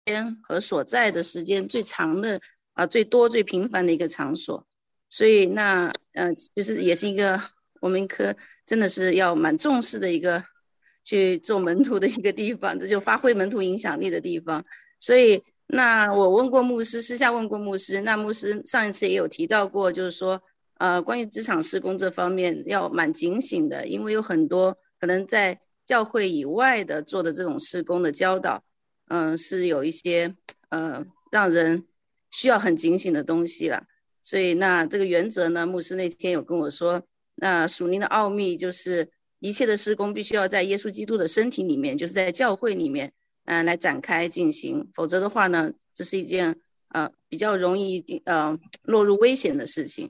间和所在的时间最长的最多最频繁的一个场所。所以那其实也是一个我们真的是要蛮重视的一个去做门徒的一个地方，这就发挥门徒影响力的地方。所以那我问过牧师，私下问过牧师，那牧师上一次也有提到过，就是说关于职场事工这方面要蛮警醒的，因为有很多可能在教会以外的做的这种事工的教导，是有一些让人需要很警醒的东西了。所以那这个原则呢，牧师那天有跟我说，那属灵的奥秘就是一切的事工必须要在耶稣基督的身体里面，就是在教会里面来展开进行，否则的话呢，这是一件比较容易落入危险的事情。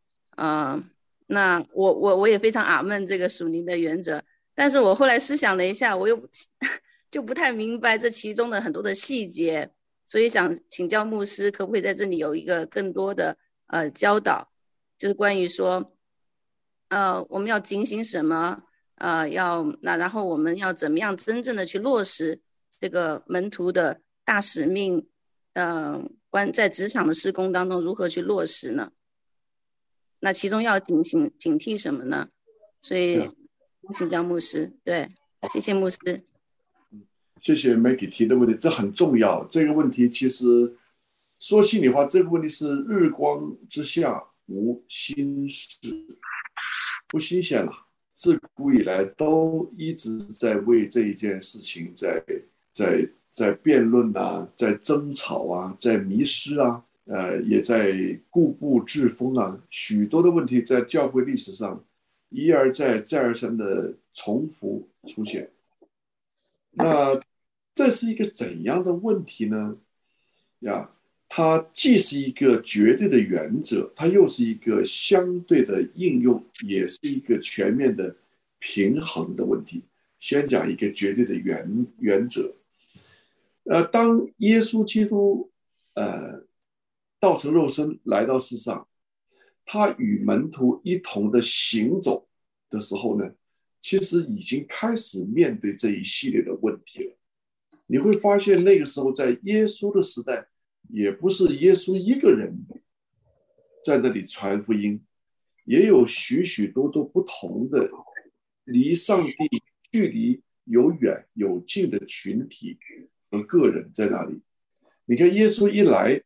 那我也非常阿们这个属灵的原则，但是我后来思想了一下，我又就不太明白这其中的很多的细节，所以想请教牧师，可不可以在这里有一个更多的教导，就是关于说我们要警醒什么，然后我们要怎么样真正的去落实这个门徒的大使命，在职场的事工当中如何去落实呢？那其中要警惕什么呢？所以请教牧师。对，谢谢牧师。 谢谢 Maggie 提的问题，这很重要。这个问题其实说心里话，这个问题是日光之下无新事，不新鲜了。自古以来都一直在为这一件事情在辩论啊，在争吵啊，在迷失啊，也在固步自封啊，许多的问题在教会历史上一而再再而三的重复出现。那这是一个怎样的问题呢？它既是一个绝对的原则，它又是一个相对的应用，也是一个全面的平衡的问题。先讲一个绝对的原则。当耶稣基督道成肉身来到世上，他与门徒一同的行走的时候呢，其实已经开始面对这一系列的问题了。你会发现那个时候在耶稣的时代，也不是耶稣一个人在那里传福音，也有许许多多不同的离上帝距离有远有近的群体和个人在那里。你看耶稣一来，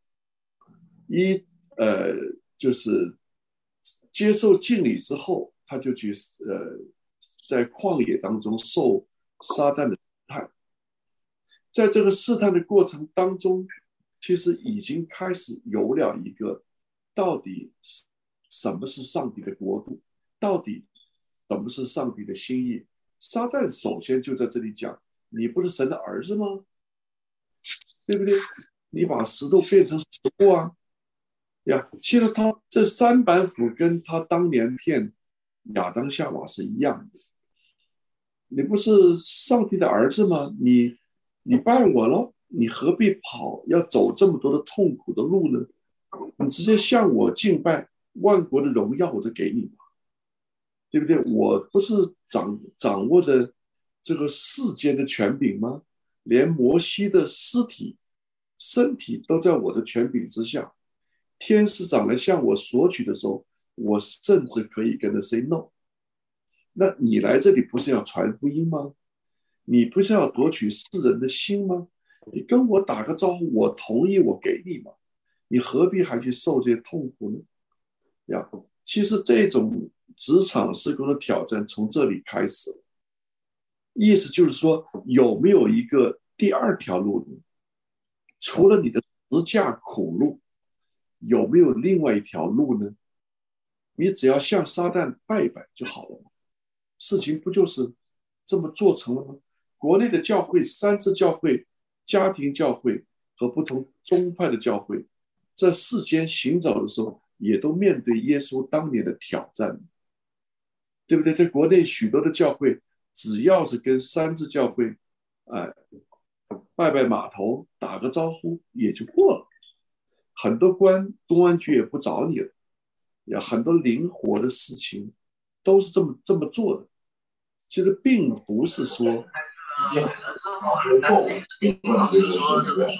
就是接受敬礼之后，他就去在旷野当中受撒旦的试探。在这个试探的过程当中，其实已经开始有了一个到底什么是上帝的国度，到底什么是上帝的心意。撒旦首先就在这里讲，你不是神的儿子吗？对不对？你把石头变成食物啊！其实他这三板斧跟他当年骗亚当夏娃是一样的。你不是上帝的儿子吗？你拜我了，你何必要走这么多的痛苦的路呢？你直接向我敬拜，万国的荣耀我都给你嘛，对不对？我不是掌握的这个世间的权柄吗？连摩西的身体都在我的权柄之下。天使长来向我索取的时候，我甚至可以跟他 say no。那你来这里不是要传福音吗？你不是要夺取世人的心吗？你跟我打个招呼，我同意，我给你嘛，你何必还去受这些痛苦呢？其实这种职场事工的挑战从这里开始了，意思就是说，有没有一个第二条路呢？除了你的十架苦路，有没有另外一条路呢？你只要向撒旦拜拜就好了，事情不就是这么做成了吗？国内的教会、三自教会、家庭教会和不同宗派的教会，在世间行走的时候，也都面对耶稣当年的挑战，对不对？在国内许多的教会，只要是跟三自教会，拜拜码头，打个招呼也就过了。很多公安局也不找你了，很多灵活的事情都是这么做的。其实并不是说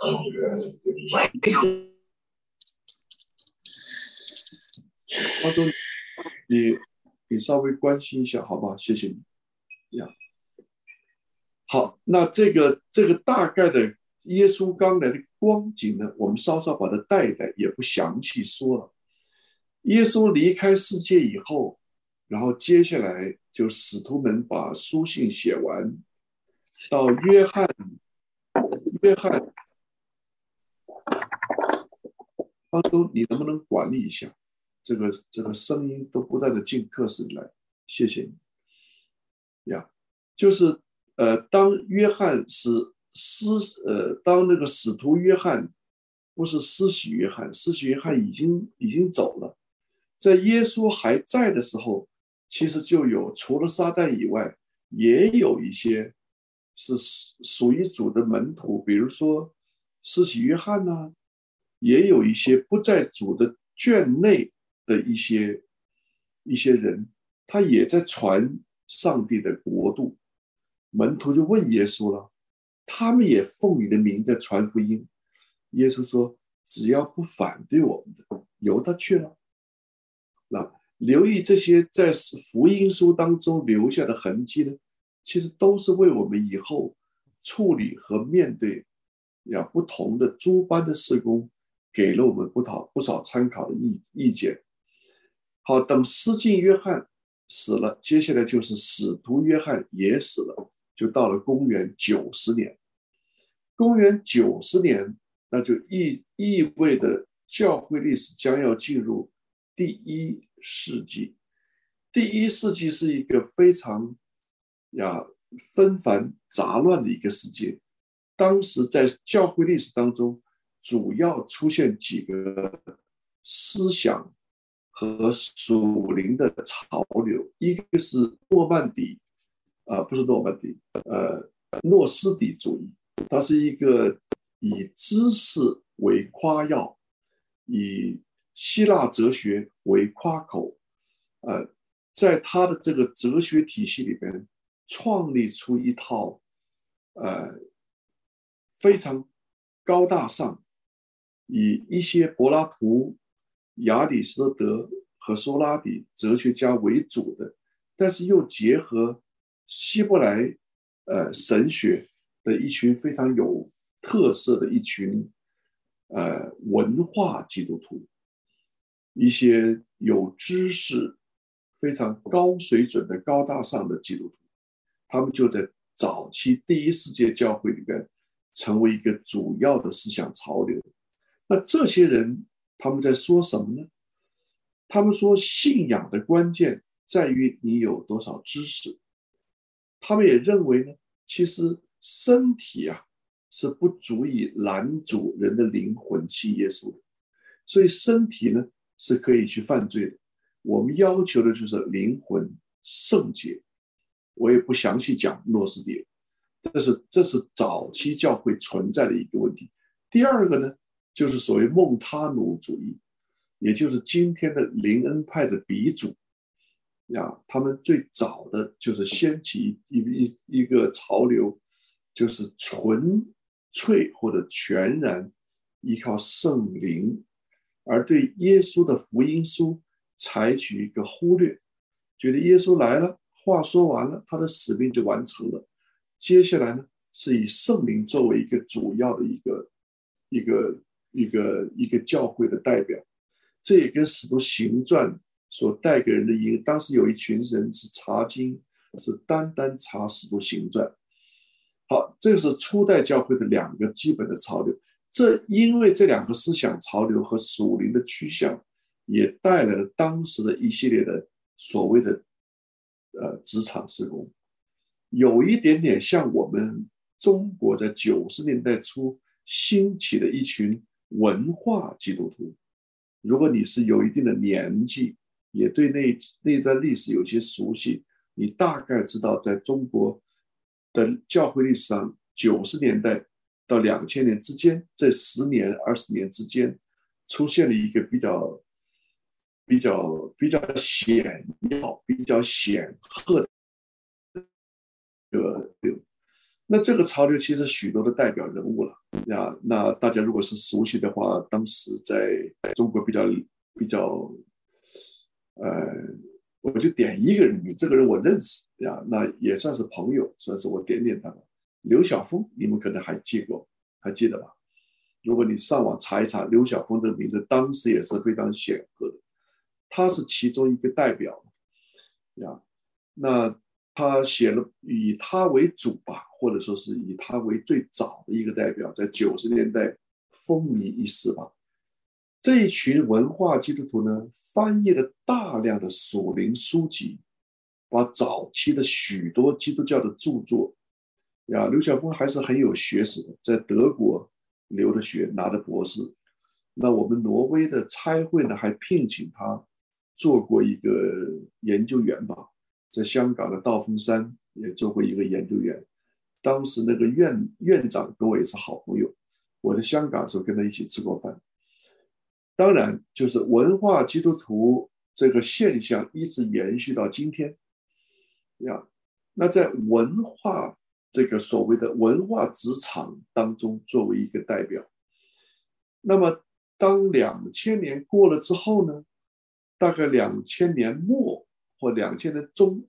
方舟，你稍微关心一下，好不好？谢谢你。呀，好，那这个大概的耶稣刚来的光景呢，我们稍稍把它带一带，也不详细说了。耶稣离开世界以后，然后接下来就使徒们把书信写完，到约翰，方舟，你能不能管理一下？这个声音都不断的进课室里来，谢谢你。呀，就是当约翰当那个使徒约翰，不是施洗约翰，施洗约翰已经走了，在耶稣还在的时候，其实就有除了撒旦以外，也有一些是属于主的门徒，比如说施洗约翰呐、也有一些不在主的圈内的一些人，他也在传上帝的国度。门徒就问耶稣了，他们也奉你的名在传福音。耶稣说，只要不反对我们的，由他去了。那留意这些在福音书当中留下的痕迹呢，其实都是为我们以后处理和面对不同的诸般的事工，给了我们不少参考的意见。好，等施浸约翰死了，接下来就是使徒约翰也死了，就到了公元90年。公元90年，那就意味着教会历史将要进入第一世纪。第一世纪是一个非常纷繁杂乱的一个世界。当时在教会历史当中，主要出现几个思想和属灵的潮流，一个是诺斯底主义，它是一个以知识为夸耀，以希腊哲学为夸口，在他的这个哲学体系里边，创立出一套非常高大上，以一些柏拉图、亚里士多德和苏拉底哲学家为主的，但是又结合希伯来神学的一群非常有特色的一群文化基督徒，一些有知识、非常高水准的高大上的基督徒，他们就在早期第一世界教会里边成为一个主要的思想潮流。那这些人他们在说什么呢？他们说信仰的关键在于你有多少知识。他们也认为呢，其实身体是不足以拦阻人的灵魂信耶稣的，所以身体呢是可以去犯罪的。我们要求的就是灵魂圣洁。我也不详细讲诺斯底，这是早期教会存在的一个问题。第二个呢，就是所谓孟他努主义，也就是今天的灵恩派的鼻祖。他们最早的就是掀起一个潮流，就是纯粹或者全然依靠圣灵，而对耶稣的福音书采取一个忽略，觉得耶稣来了，话说完了，他的使命就完成了。接下来呢，是以圣灵作为一个主要的一个教会的代表。这也跟使徒行传所带给人的一个，当时有一群人是查经，是单查使徒行传。好，这是初代教会的两个基本的潮流。因为这两个思想潮流和属灵的趋向，也带来了当时的一系列的所谓的职场事工，有一点点像我们中国在90年代初兴起的一群文化基督徒。如果你是有一定的年纪，也对那段历史有些熟悉，你大概知道在中国的教会历史上90年代到2000年之间，这10年20年之间，出现了一个比较显要、比较显赫的那这个潮流其实许多的代表人物了呀。那大家如果是熟悉的话，当时在中国比较我就点一个人，这个人我认识呀，那也算是朋友，算是我点他吧。刘晓峰，你们可能还记得吧？如果你上网查一查刘晓峰这个名字，当时也是非常显赫的，他是其中一个代表呀。那他写了以他为主吧，或者说是以他为最早的一个代表，在90年代风靡一时吧。这一群文化基督徒呢，翻译了大量的属灵书籍，把早期的许多基督教的著作呀，刘晓峰还是很有学识的，在德国留的学，拿的博士。那我们挪威的差会呢，还聘请他做过一个研究员吧，在香港的道风山也做过一个研究员。当时那个院长跟我也是好朋友，我在香港的时候跟他一起吃过饭。当然，就是文化基督徒这个现象一直延续到今天呀。那在文化这个所谓的文化职场当中，作为一个代表，那么当2000年过了之后呢，大概2000年末或2000年中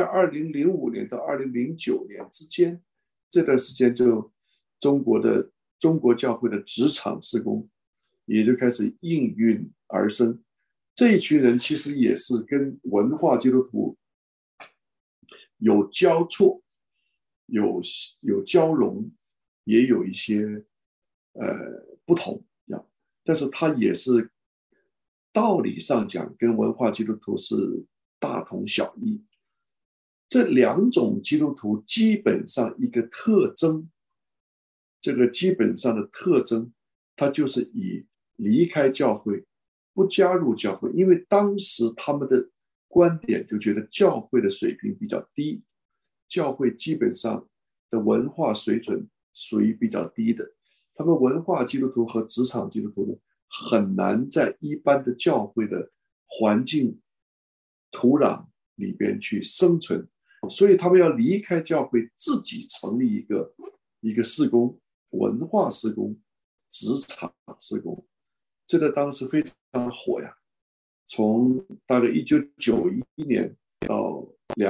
，2005年到2009年之间，这段时间就中国教会的职场事工也就开始应运而生。这一群人其实也是跟文化基督徒有交错，有交融，也有一些不同呀。但是它也是道理上讲跟文化基督徒是大同小异。这两种基督徒基本上一个特征，这个基本上的特征，它就是以离开教会，不加入教会，因为当时他们的观点就觉得教会的水平比较低，教会基本上的文化水准属于比较低的，他们文化基督徒和职场基督徒呢，很难在一般的教会的环境土壤里边去生存，所以他们要离开教会，自己成立一个事工，文化事工、职场事工，这在当时非常火呀。从大概1991年到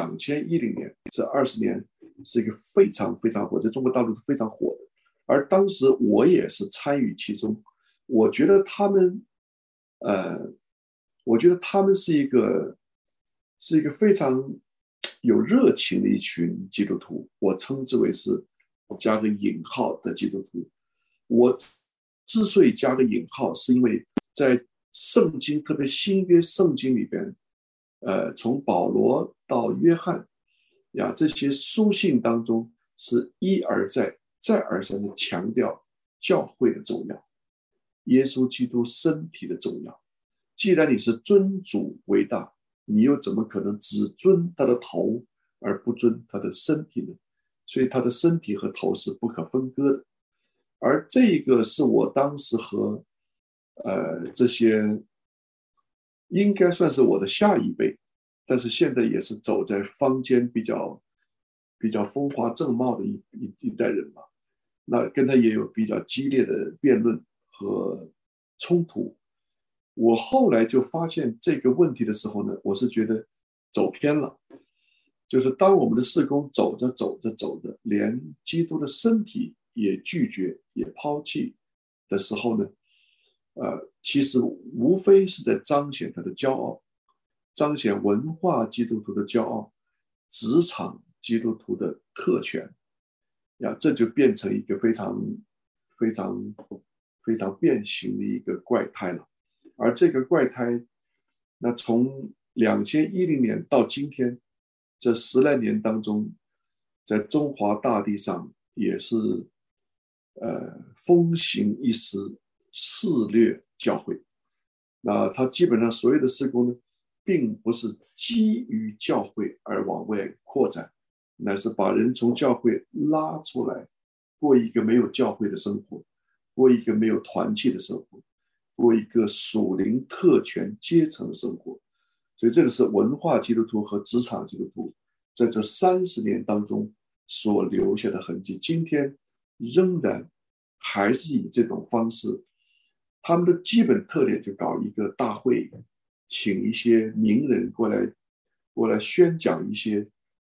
2010年，这20年是一个非常非常火，在中国大陆是非常火的。而当时我也是参与其中，我觉得他们，是一个非常有热情的一群基督徒，我称之为是加个引号的基督徒。我之所以加个引号，是因为在圣经，特别新约圣经里边，从保罗到约翰呀，这些书信当中是一而再、再而三的强调教会的重要，耶稣基督身体的重要。既然你是尊主为大，你又怎么可能只尊他的头而不尊他的身体呢？所以他的身体和头是不可分割的。而这个是我当时和这些应该算是我的下一辈，但是现在也是走在坊间比较风华正茂的一代人吧。那跟他也有比较激烈的辩论和冲突。我后来就发现这个问题的时候呢，我是觉得走偏了。就是当我们的事工走着，连基督的身体也拒绝、也抛弃的时候呢，其实无非是在彰显他的骄傲，彰显文化基督徒的骄傲，职场基督徒的特权呀，这就变成一个非常变形的一个怪胎了。而这个怪胎，那从2010年到今天这10来年当中，在中华大地上也是风行一时，肆虐教会。那他基本上所有的事工呢，并不是基于教会而往外扩展，乃是把人从教会拉出来，过一个没有教会的生活，过一个没有团契的生活，过一个属灵特权阶层的生活。所以这个是文化基督徒和职场基督徒在这30年当中所留下的痕迹，今天仍然还是以这种方式。他们的基本特点就搞一个大会，请一些名人过来宣讲一些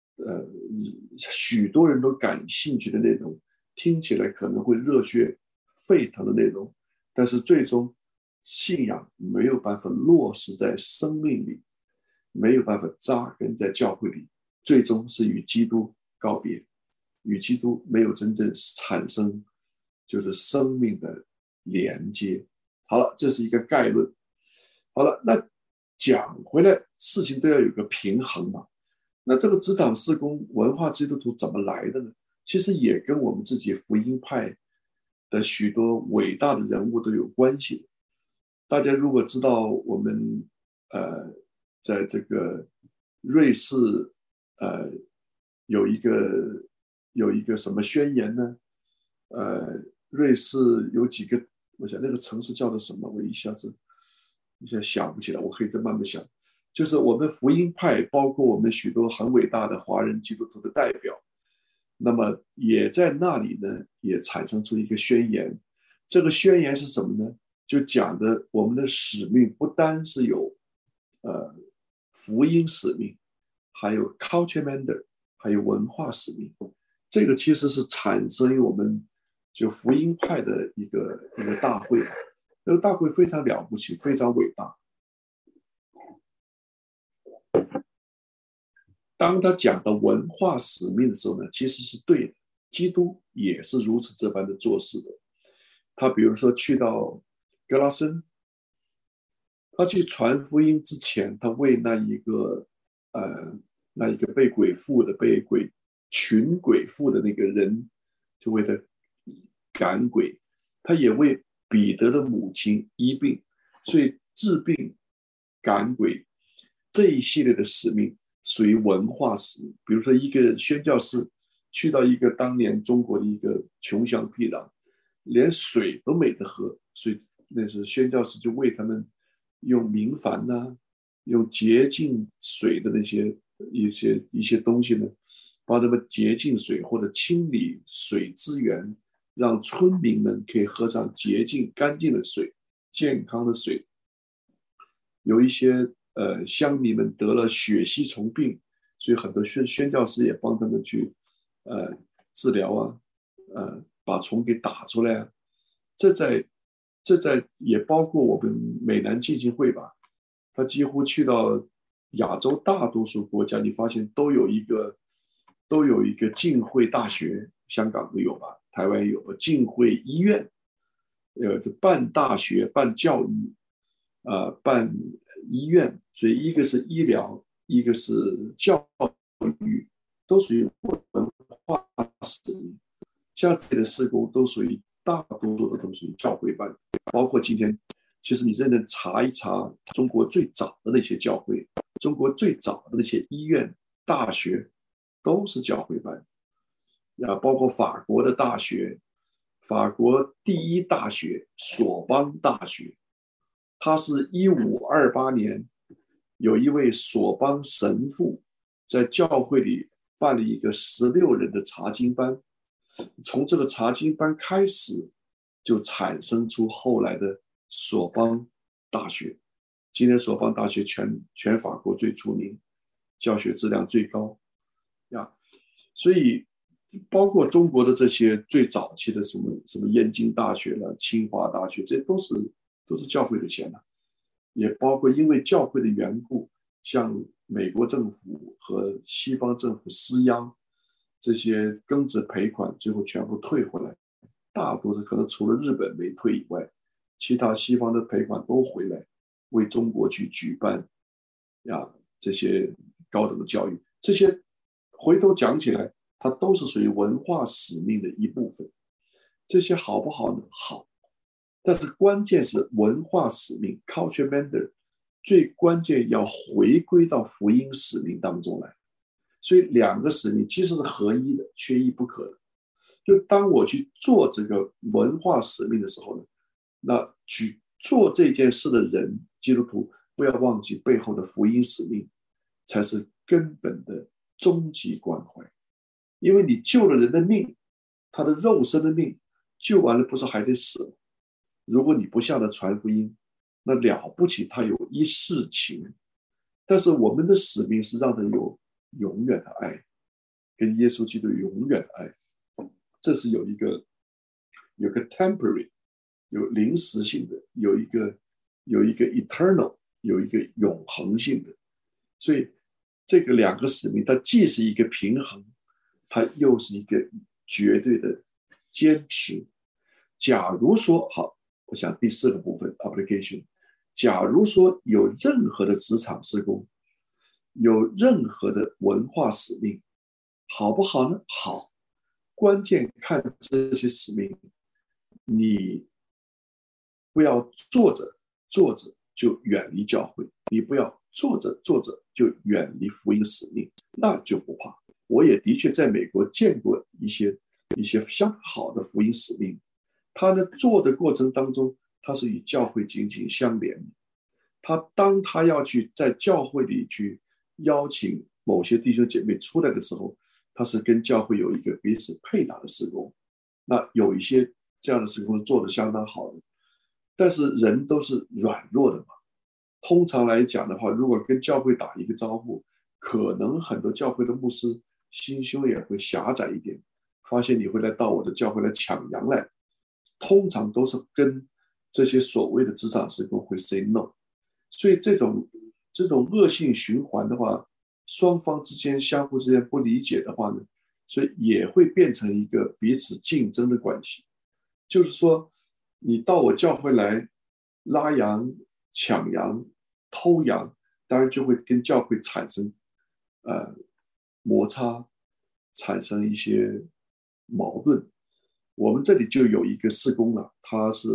许多人都感兴趣的内容，听起来可能会热血沸腾的内容，但是最终信仰没有办法落实在生命里，没有办法扎根在教会里，最终是与基督告别，与基督没有真正产生就是生命的连接。好了，这是一个概论。好了，那讲回来，事情都要有个平衡嘛。那这个职场事工文化基督徒怎么来的呢？其实也跟我们自己福音派的许多伟大的人物都有关系。大家如果知道我们在这个瑞士有一个什么宣言呢？瑞士有几个，我想那个城市叫做什么，我一下想不起来，我可以再慢慢想。就是我们福音派，包括我们许多很伟大的华人基督徒的代表，那么也在那里呢，也产生出一个宣言。这个宣言是什么呢？就讲的我们的使命不单是有福音使命，还有 culture mandate， 还有文化使命。这个其实是产生于我们就福音派的一个大会。这个大会非常了不起，非常伟大。当他讲到文化使命的时候呢，其实是对的。基督也是如此这般的做事的。他比如说去到格拉森，他去传福音之前，他为那一个被鬼附的、被群鬼附的那个人，就为他赶鬼。他也为彼得的母亲医病，所以治病、赶鬼这一系列的使命属于文化使命。比如说一个宣教士去到一个当年中国的一个穷乡僻壤，连水都没得喝，所以那时宣教士就为他们用明矾啊，用洁净水的那些一些东西呢，帮他们洁净水或者清理水资源，让村民们可以喝上洁净干净的水、健康的水。有一些乡民们得了血吸虫病，所以很多宣教师也帮他们去治疗啊，把虫给打出来啊。这在也包括我们美南基金会吧，他几乎去到亚洲大多数国家，你发现都有一个浸会大学，香港都有吧，台湾有浸会医院，就办大学、办教育，办医院，所以一个是医疗，一个是教育，都属于文化使命。像这类的事工都属于大多数的都属于教会办，包括今天，其实你认真查一查中国最早的那些教会，中国最早的那些医院、大学，都是教会办。包括法国的大学，法国第一大学索邦大学，它是1528年有一位索邦神父在教会里办了一个16人的查经班，从这个查经班开始，就产生出后来的索邦大学。今天索邦大学全法国最出名，教学质量最高呀。所以包括中国的这些最早期的什么燕京大学了、清华大学，这都是教会的钱了。也包括因为教会的缘故，向美国政府和西方政府施压，这些庚子赔款最后全部退回来，大多数可能除了日本没退以外，其他西方的赔款都回来，为中国去举办这些高等的教育。这些回头讲起来，它都是属于文化使命的一部分。这些好不好呢？好，但是关键是文化使命 culture mandate 最关键要回归到福音使命当中来。所以两个使命其实是合一的，缺一不可的。就当我去做这个文化使命的时候呢，那去做这件事的人，基督徒不要忘记背后的福音使命，才是根本的终极关怀。 因为你救了人的命，他的肉身的命救完了，不是还得死？如果你不向他传福音，那了不起，他有一世情。但是我们的使命是让他有永远的爱，跟耶稣基督永远的爱。这是有个 temporary， 有临时性的，有一个 eternal， 有一个永恒性的。所以这个两个使命，它既是一个平衡，它又是一个绝对的坚持。假如说好，我想第4个部分 application， 假如说有任何的职场事工，有任何的文化使命，好不好呢？好，关键看这些使命，你不要做着就远离教会，你不要做着就远离福音使命，那就不怕。我也的确在美国见过一些相当好的福音使命，他呢做的过程当中，他是与教会紧紧相连的。当他要去在教会里去邀请某些弟兄姐妹出来的时候，他是跟教会有一个彼此配搭的事工。那有一些这样的事工是做得相当好的，但是人都是软弱的嘛。通常来讲的话，如果跟教会打一个招呼，可能很多教会的牧师心胸也会狭窄一点，发现你会到我的教会来抢羊来，通常都是跟这些所谓的职场事工会 say no。 所以这种恶性循环的话，双方之间相互之间不理解的话呢，所以也会变成一个彼此竞争的关系。就是说你到我教会来拉羊、抢羊、偷羊，当然就会跟教会产生摩擦，产生一些矛盾。我们这里就有一个事工了，他是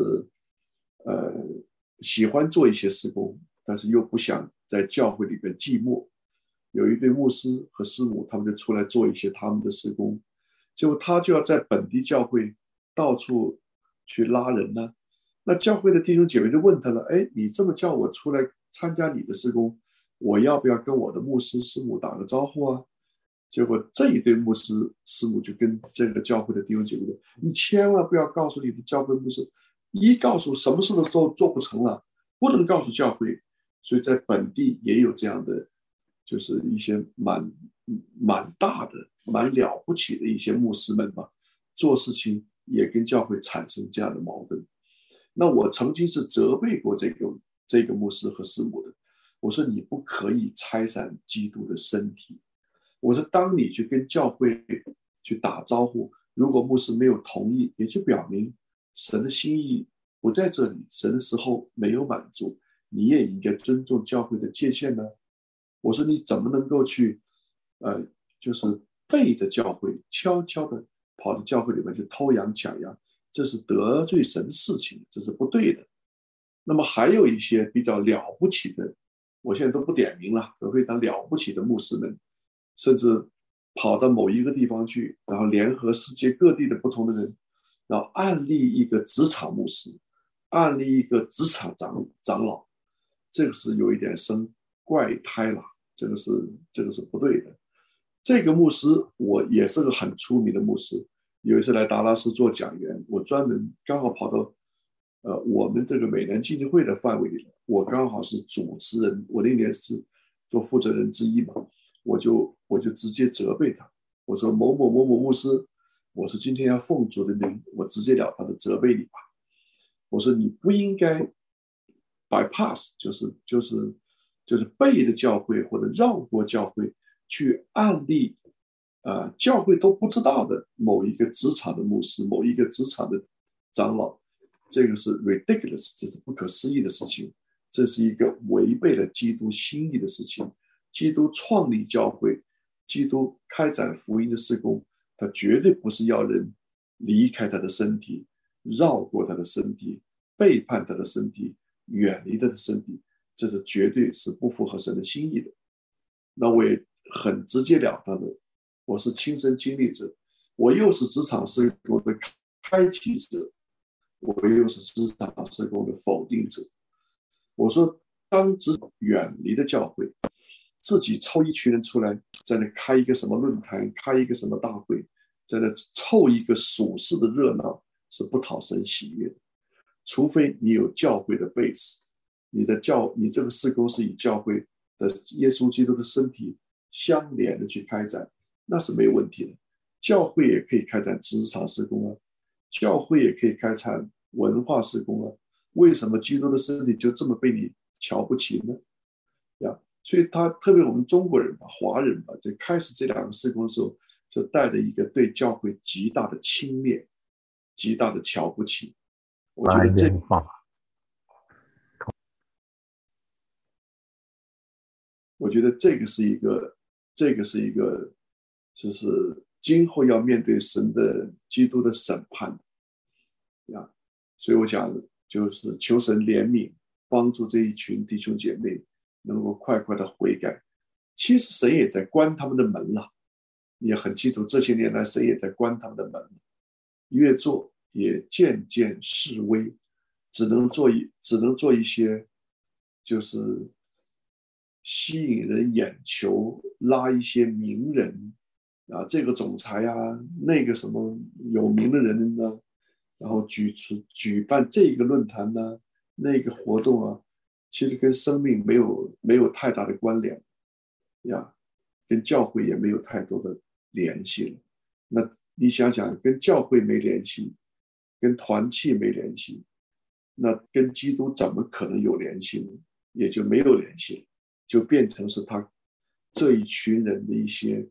喜欢做一些事工，但是又不想在教会里边寂寞。有一对牧师和师母，他们就出来做一些他们的事工，结果他就要在本地教会到处去拉人呢。那教会的弟兄姐妹就问他了，哎，你这么叫我出来参加你的事工，我要不要跟我的牧师师母打个招呼啊？结果这一对牧师师母就跟这个教会的弟兄姐妹说，你千万不要告诉你的教会牧师，一告诉什么事的时候做不成了，不能告诉教会。所以在本地也有这样的，就是一些蛮大的、蛮了不起的一些牧师们吧，做事情也跟教会产生这样的矛盾。那我曾经是责备过这个牧师和师母的，我说你不可以拆散基督的身体。我说当你去跟教会去打招呼，如果牧师没有同意，也就表明神的心意不在这里，神的时候没有满足，你也应该尊重教会的界限呢。我说你怎么能够去就是背着教会悄悄的跑到教会里面去偷羊抢羊，这是得罪神的事情，这是不对的。那么还有一些比较了不起的，我现在都不点名了，都非常了不起的牧师们，甚至跑到某一个地方去，然后联合世界各地的不同的人，然后案例一个职场牧师，案例一个职场长老，这个是有一点生怪胎了，这个是不对的。这个牧师我也是个很出名的牧师，有一次来达拉斯做讲员，我专门刚好跑到我们这个美南基金会的范围里，我刚好是主持人，我那年是做负责人之一嘛，我就直接责备他，我说某某某某牧师，我说今天要奉主的名，我直截了当的责备你吧，我说你不应该 bypass， 就是背着教会或者绕过教会去案例教会都不知道的某一个职场的牧师，某一个职场的长老，这个是 ridiculous， 这是不可思议的事情，这是一个违背了基督心意的事情。基督创立教会，基督开展福音的事工，他绝对不是要人离开他的身体，绕过他的身体，背叛他的身体，远离他的身体，这是绝对是不符合神的心意的。那我也很直截了当的，我是亲身经历者，我又是职场事工的开启者，我又是职场事工的否定者。我说当职场远离的教会，自己抽一群人出来， 在那开一个什么论坛，开一个什么大会，在那凑一个属世的热闹，是不讨神喜悦的。除非你有教会的 base， 你这个事工是以教会的耶稣基督的身体相连的去开展，那是没有问题的。教会也可以开展职场事工啊，教会也可以开展文化事工啊。为什么基督的身体就这么被你瞧不起呢？所以他特别我们中国人吧，华人吧，在开始这两个事工的时候，就带着一个对教会极大的轻蔑、极大的瞧不起。我觉得这个是一个，就是今后要面对神的基督的审判呀。所以我想，就是求神怜悯，帮助这一群弟兄姐妹能够快快的悔改。其实神也在关他们的门了，你也很清楚，这些年来神也在关他们的门，越做也渐渐式微，只能做一些就是吸引人眼球，拉一些名人啊，这个总裁啊，那个什么有名的人呢，然后举办这个论坛呢，那个活动啊，其实跟生命没有太大的关联呀，跟教会也没有太多的联系了。那你想想，跟教会没联系，跟团契没联系，那跟基督怎么可能有联系呢？也就没有联系了，就变成是他这一群人的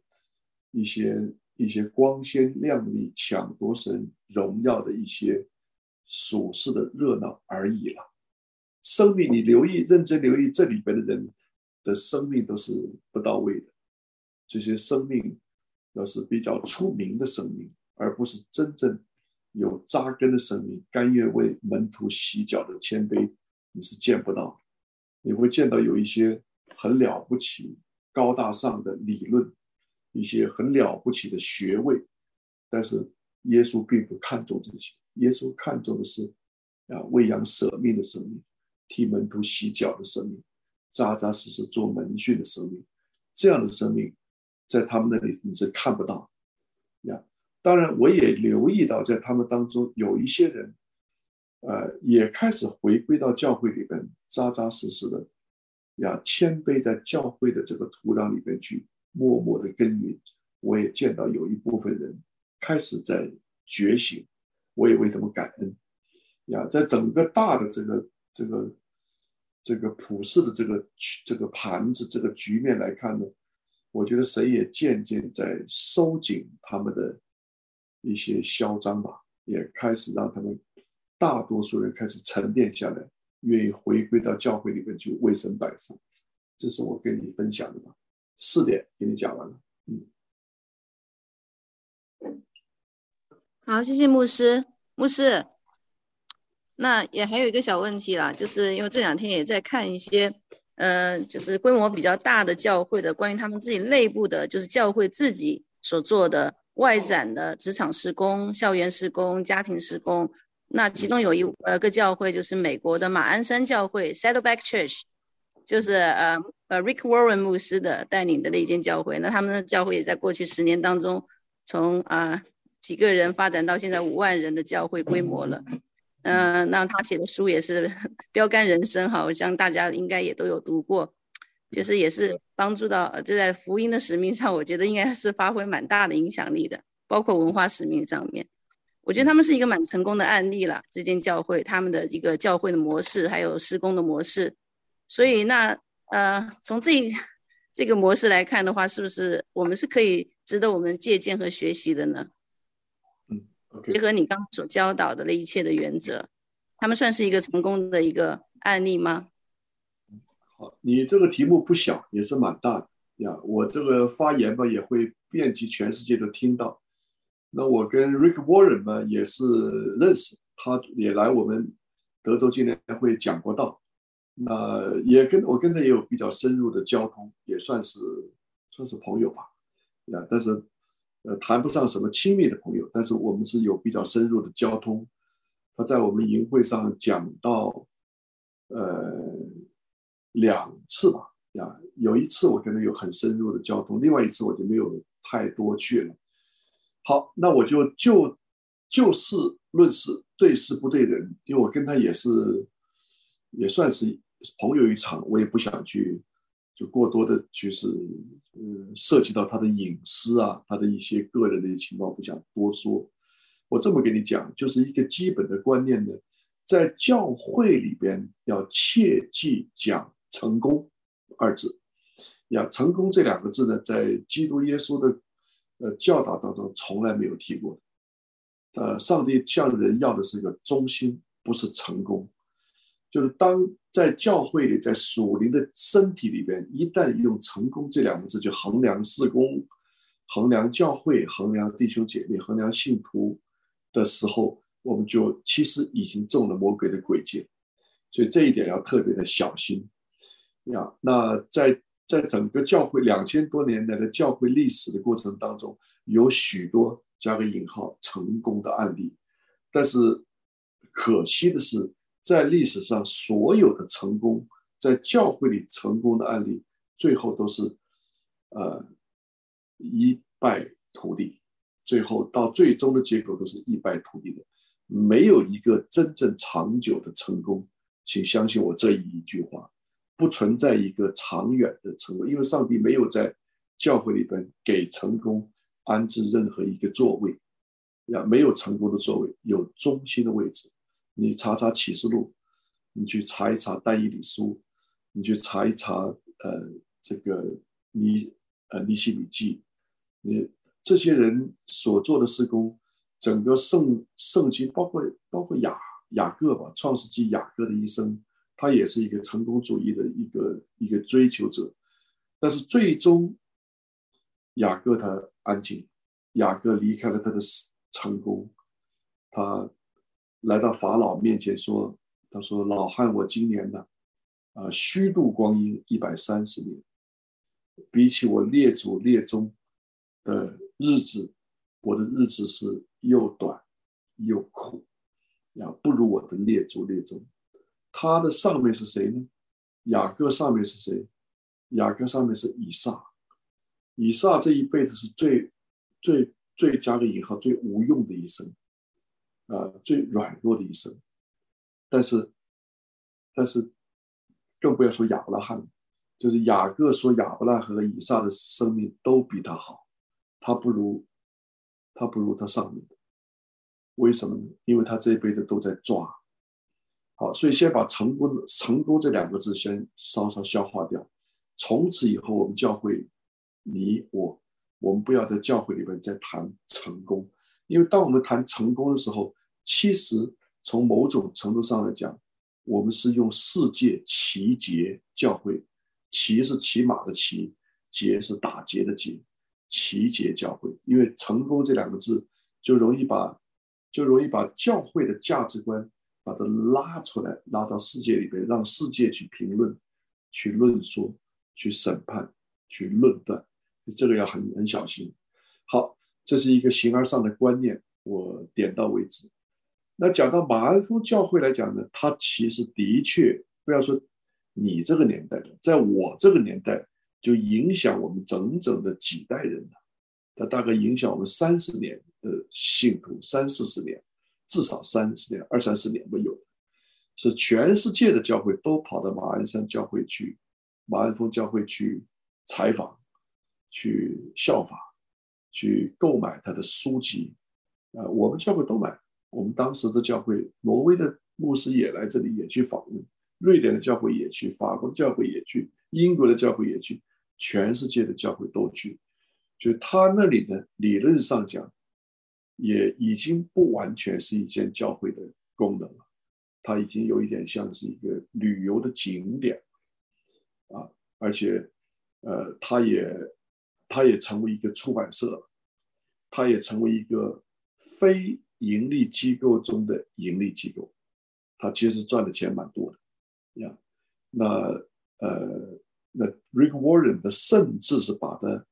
一些光鲜亮丽、抢夺神荣耀的一些属世的热闹而已了。生命，你认真留意这里边的人的生命都是不到位的，这些生命都是比较出名的生命，而不是真正有扎根的生命，甘愿为门徒洗脚的谦卑，你是见不到的。你会见到有一些很了不起、高大上的理论，一些很了不起的学位，但是耶稣并不看重这些，耶稣看重的是喂养舍命的生命，替门徒洗脚的生命，扎扎实实做门训的生命。这样的生命在他们那里你是看不到呀。当然我也留意到在他们当中有一些人也开始回归到教会里边，扎扎实实的谦卑在教会的这个土壤里边去默默的耕耘。我也见到有一部分人开始在觉醒，我也为他们感恩在整个大的这个普世的这个盘子这个局面来看呢，我觉得神也渐渐在收紧他们的一些嚣张吧，也开始让他们大多数人开始沉淀下来，愿意回归到教会里面去为神摆上。这是我跟你分享的吧，4点给你讲完了。 好，谢谢牧师。牧师，那也还有一个小问题啦，就是因为这2天也在看一些就是规模比较大的教会的关于他们自己内部的，就是教会自己所做的外展的职场事工、校园事工、家庭事工。那其中有一个教会就是美国的马鞍山教会 Saddleback Church， 就是Rick Warren 牧师的带领的那间教会。那他们的教会也在过去10年当中从几个人发展到现在5万人的教会规模了。那他写的书也是标杆人生哈，我想大家应该也都有读过，就是也是帮助到就在福音的使命上，我觉得应该是发挥蛮大的影响力的，包括文化使命上面。我觉得他们是一个蛮成功的案例了，这间教会他们的一个教会的模式还有施工的模式。所以那从这个模式来看的话，是不是我们是可以值得我们借鉴和学习的呢？结合你刚刚所教导的那一切的原则，他们算是一个成功的一个案例吗？ 好，你这个题目不小，也是蛮大的我这个发言吧，也会遍及全世界都听到。那我跟 Rick Warren 呢也是认识，他也来我们德州纪念会讲过道。那我跟他也有比较深入的交通，也算是朋友吧但是谈不上什么亲密的朋友，但是我们是有比较深入的交通。他在我们营会上讲到2次吧， 有一次我跟他有很深入的交通，另外一次我就没有太多去了。好，那我就事论事，对事不对人，因为我跟他也算是朋友一场，我也不想去就过多的涉及到他的隐私啊，他的一些个人的情况，不想多说。我这么跟你讲，就是一个基本的观念呢，在教会里边要切记讲成功二字。成功这两个字呢，在基督耶稣的教导当中从来没有提过。上帝向人要的是一个忠心，不是成功。就是当在教会里，在属灵的身体里边，一旦用成功这两个字去衡量事工、衡量教会、衡量弟兄姐妹、衡量信徒的时候，我们就其实已经中了魔鬼的诡计，所以这一点要特别的小心。那在整个教会2000多年来的教会历史的过程当中，有许多加个引号成功的案例，但是可惜的是，在历史上所有的成功，在教会里成功的案例，最后都是一败涂地，最后到最终的结果都是一败涂地的，没有一个真正长久的成功。请相信我这一句话，不存在一个长远的成功，因为上帝没有在教会里边给成功安置任何一个座位，没有成功的座位，有中心的位置。你查查启示录，你去查一查但以理书，你去查一查这个尼希米记，你这些人所做的事工，整个圣经包括雅各吧，创世纪雅各的一生，他也是一个成功主义的一个追求者，但是最终雅各他安静，雅各离开了他的成功，他来到法老面前说：“他说老汉，我今年呢，虚度光阴130年，比起我列祖列宗的日子，我的日子是又短又苦，不如我的列祖列宗。”他的上面是谁呢？雅各上面是谁？雅各上面是以撒。以撒这一辈子是最加个引号最无用的一生，最软弱的一生。但是更不要说亚伯拉罕，就是雅各说亚伯拉罕和以撒的生命都比他好，他不如他上面的。为什么呢？因为他这一辈子都在抓。好，所以先把成功这两个字先稍稍消化掉。从此以后，我们教会你我们不要在教会里面再谈成功，因为当我们谈成功的时候，其实从某种程度上来讲，我们是用世界骑劫教会，骑是骑马的骑，劫是打劫的劫，骑劫教会。因为成功这两个字就容易把教会的价值观把它拉出来，拉到世界里边，让世界去评论、去论说、去审判、去论断，这个要很小心。好，这是一个形而上的观念，我点到为止。那讲到马鞍峰教会来讲呢，它其实的确，不要说你这个年代的，在我这个年代就影响我们整整的几代人了，它大概影响我们30年的信徒，30-40年。至少30年、20-30年都有，是全世界的教会都跑到马鞍山教会去、马鞍峰教会去采访、去效法、去购买他的书籍。我们教会都买，我们当时的教会，挪威的牧师也来这里，也去访问，瑞典的教会也去，法国的教会也去，英国的教会也去，全世界的教会都去。就他那里呢，理论上讲，也已经不完全是一间教会的功能了，它已经有一点像是一个旅游的景点而且它也成为一个出版社，它也成为一个非盈利机构中的盈利机构，它其实赚的钱蛮多的那Rick Warren 的甚至是把它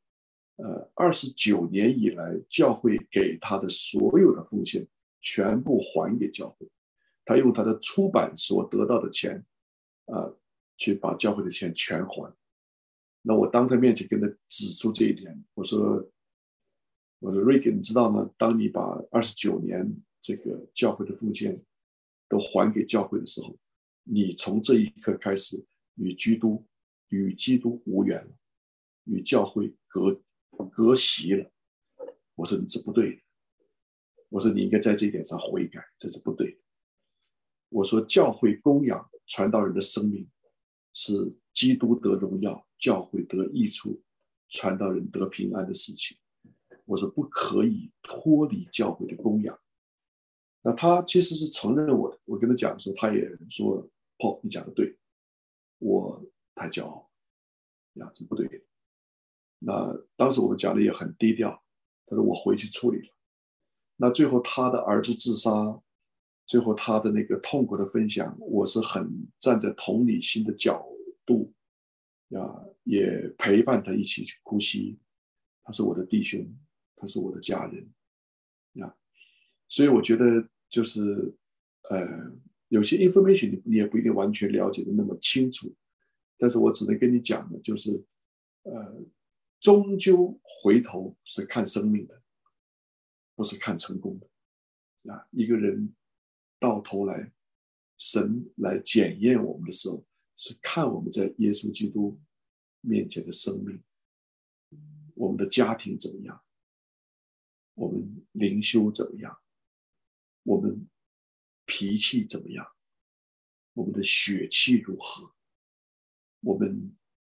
29年以来教会给他的所有的奉献全部还给教会，他用他的出版所得到的钱去把教会的钱全还。 那我当他面前跟他指出这一点，我说瑞克，你知道吗？当你把29年这个教会的奉献都还给教会的时候，你从这一刻开始与基督无缘了，与教会隔席了。我说你这不对的，我说你应该在这一点上悔改，这是不对的。我说教会供养传道人的生命是基督得荣耀，教会得益处，传道人得平安的事情。我说不可以脱离教会的供养。那他其实是承认我的，我跟他讲的时候，他也说：“Paul，你讲的对，我太骄傲，呀，这不对的。”那当时我们讲的也很低调，他说我回去处理了。那最后他的儿子自杀，最后他的那个痛苦的分享，我是很站在同理心的角度呀，也陪伴他一起去哭泣。他是我的弟兄，他是我的家人呀，所以我觉得就是有些 information 你也不一定完全了解的那么清楚，但是我只能跟你讲的就是终究回头是看生命的，不是看成功的啊。一个人到头来，神来检验我们的时候，是看我们在耶稣基督面前的生命，我们的家庭怎么样，我们灵修怎么样，我们脾气怎么样，我们的血气如何，我们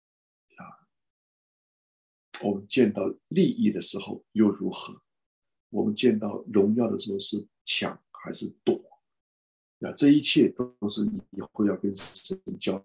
见到利益的时候又如何，我们见到荣耀的时候是抢还是躲，这一切都是你以后要跟神交，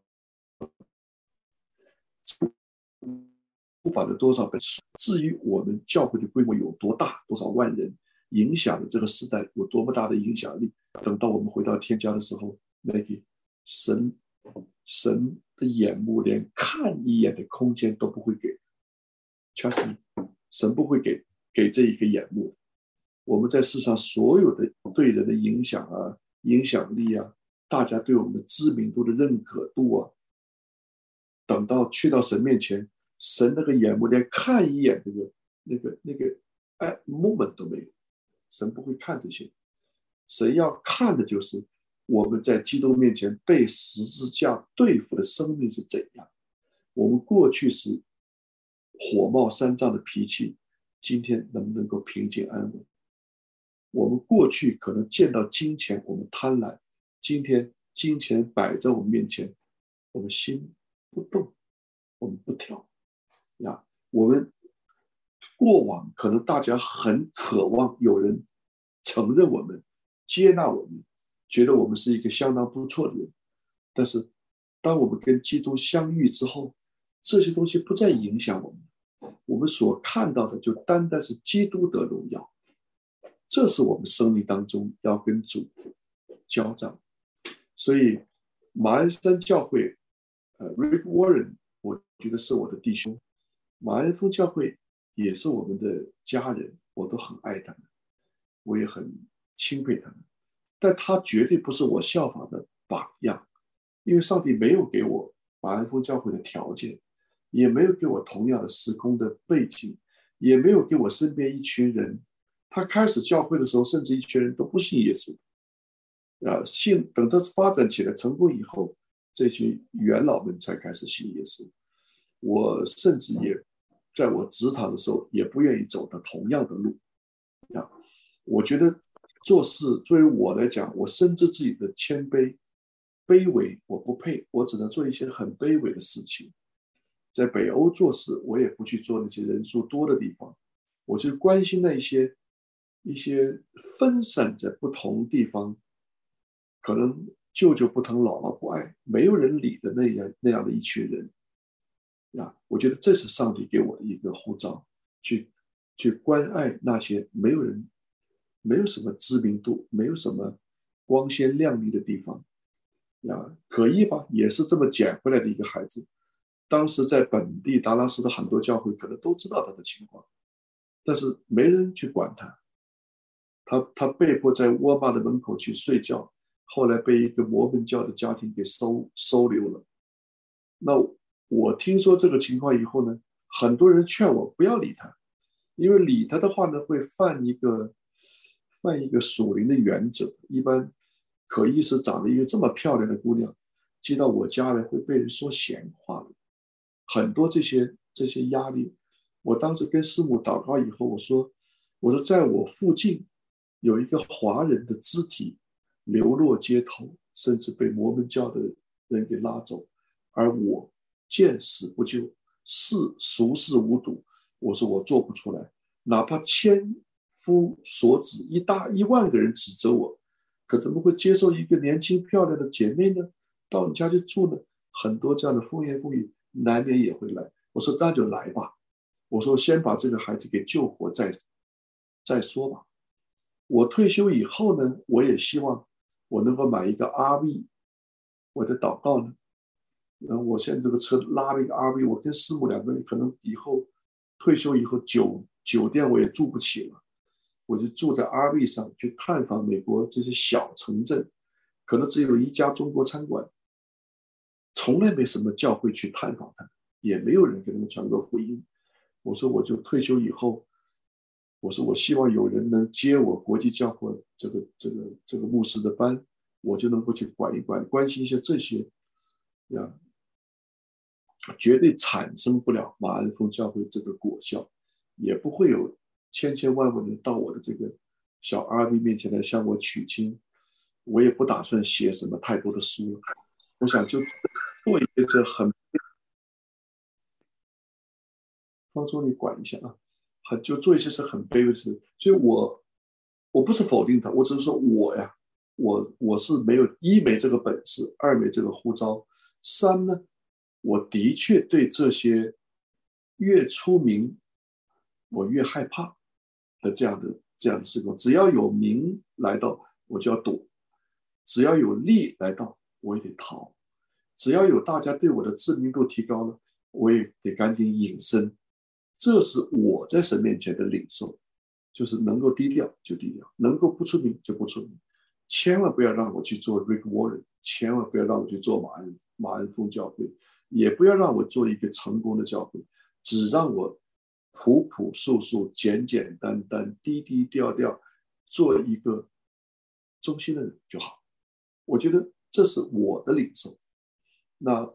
不管了多少本书。至于我们教会的规模有多大，多少万人，影响了这个时代有多么大的影响力，等到我们回到天家的时候，那个神的眼目连看一眼的空间都不会给。Trust me， 神不会给这一个眼目。我们在世上所有的对人的影响啊、影响力啊，大家对我们的知名度的认可度啊，等到去到神面前，神那个眼目连看一眼那个moment 都没有，神不会看这些。神要看的就是我们在基督面前被十字架对付的生命是怎样。我们过去是火冒三丈的脾气，今天能不能够平静安稳？我们过去可能见到金钱我们贪婪，今天金钱摆在我们面前，我们心不动，我们不跳呀。我们过往可能大家很渴望有人承认我们，接纳我们，觉得我们是一个相当不错的人。但是当我们跟基督相遇之后，这些东西不再影响我们，我们所看到的就单单是基督的荣耀。这是我们生命当中要跟主交战。所以马鞍山教会Rick Warren 我觉得是我的弟兄，马鞍峰教会也是我们的家人，我都很爱他们，我也很钦佩他们，但他绝对不是我效法的榜样，因为上帝没有给我马鞍峰教会的条件，也没有给我同样的时空的背景，也没有给我身边一群人。他开始教会的时候，甚至一群人都不信耶稣，等他发展起来成功以后，这群元老们才开始信耶稣。我甚至也在我职堂的时候，也不愿意走的同样的路。我觉得做事作为我来讲，我深知自己的谦卑、卑微，我不配，我只能做一些很卑微的事情。在北欧做事，我也不去做那些人数多的地方，我去关心那一些分散在不同地方，可能舅舅不疼姥姥不爱，没有人理的那样的一群人我觉得这是上帝给我的一个呼召，去关爱那些没有什么知名度，没有什么光鲜亮丽的地方可以吧，也是这么捡回来的一个孩子。当时在本地达拉斯的很多教会可能都知道他的情况，但是没人去管他。他被迫在沃尔玛的门口去睡觉，后来被一个摩门教的家庭给收留了。那我听说这个情况以后呢，很多人劝我不要理他，因为理他的话呢，会犯一个属灵的原则。一般可意是长得一个这么漂亮的姑娘，接到我家来会被人说闲话的，很多这些压力。我当时跟师母祷告以后，我说在我附近有一个华人的肢体流落街头，甚至被摩门教的人给拉走，而我见死不救，熟视无睹。我说我做不出来，哪怕千夫所指，1万个人指责我，可怎么会接受一个年轻漂亮的姐妹呢？到你家去住呢？很多这样的风言风语难免也会来。我说那就来吧，我说先把这个孩子给救活再说吧。我退休以后呢，我也希望我能够买一个 RV。我的祷告呢，我现在这个车拉了一个 RV， 我跟师母两个人可能以后退休以后酒店我也住不起了，我就住在 RV 上去探访美国这些小城镇，可能只有一家中国餐馆，从来没什么教会去探访他们，也没有人给他们传过福音。我说我就退休以后，我说我希望有人能接我国际教会这个牧师的班，我就能够去管一管，关心一下这些呀，绝对产生不了马鞍峰教会这个果效，也不会有千万人到我的这个小 RV 面前来向我取经。我也不打算写什么太多的书了，我想就做一个方舟你管一下啊，就做一些是很卑微的事。所以我不是否定他，我只是说我呀，我是没这个本事，二没这个呼召，三呢，我的确对这些越出名我越害怕的这样的事情。只要有名来到，我就要躲；只要有利来到，我也得逃；只要有大家对我的知名度提高了，我也得赶紧隐身。这是我在神面前的领受，就是能够低调就低调，能够不出名就不出名。千万不要让我去做 Rick Warren， 千万不要让我去做马鞍峰教会，也不要让我做一个成功的教会，只让我朴素简单低调做一个忠心的人就好。我觉得这是我的领受。那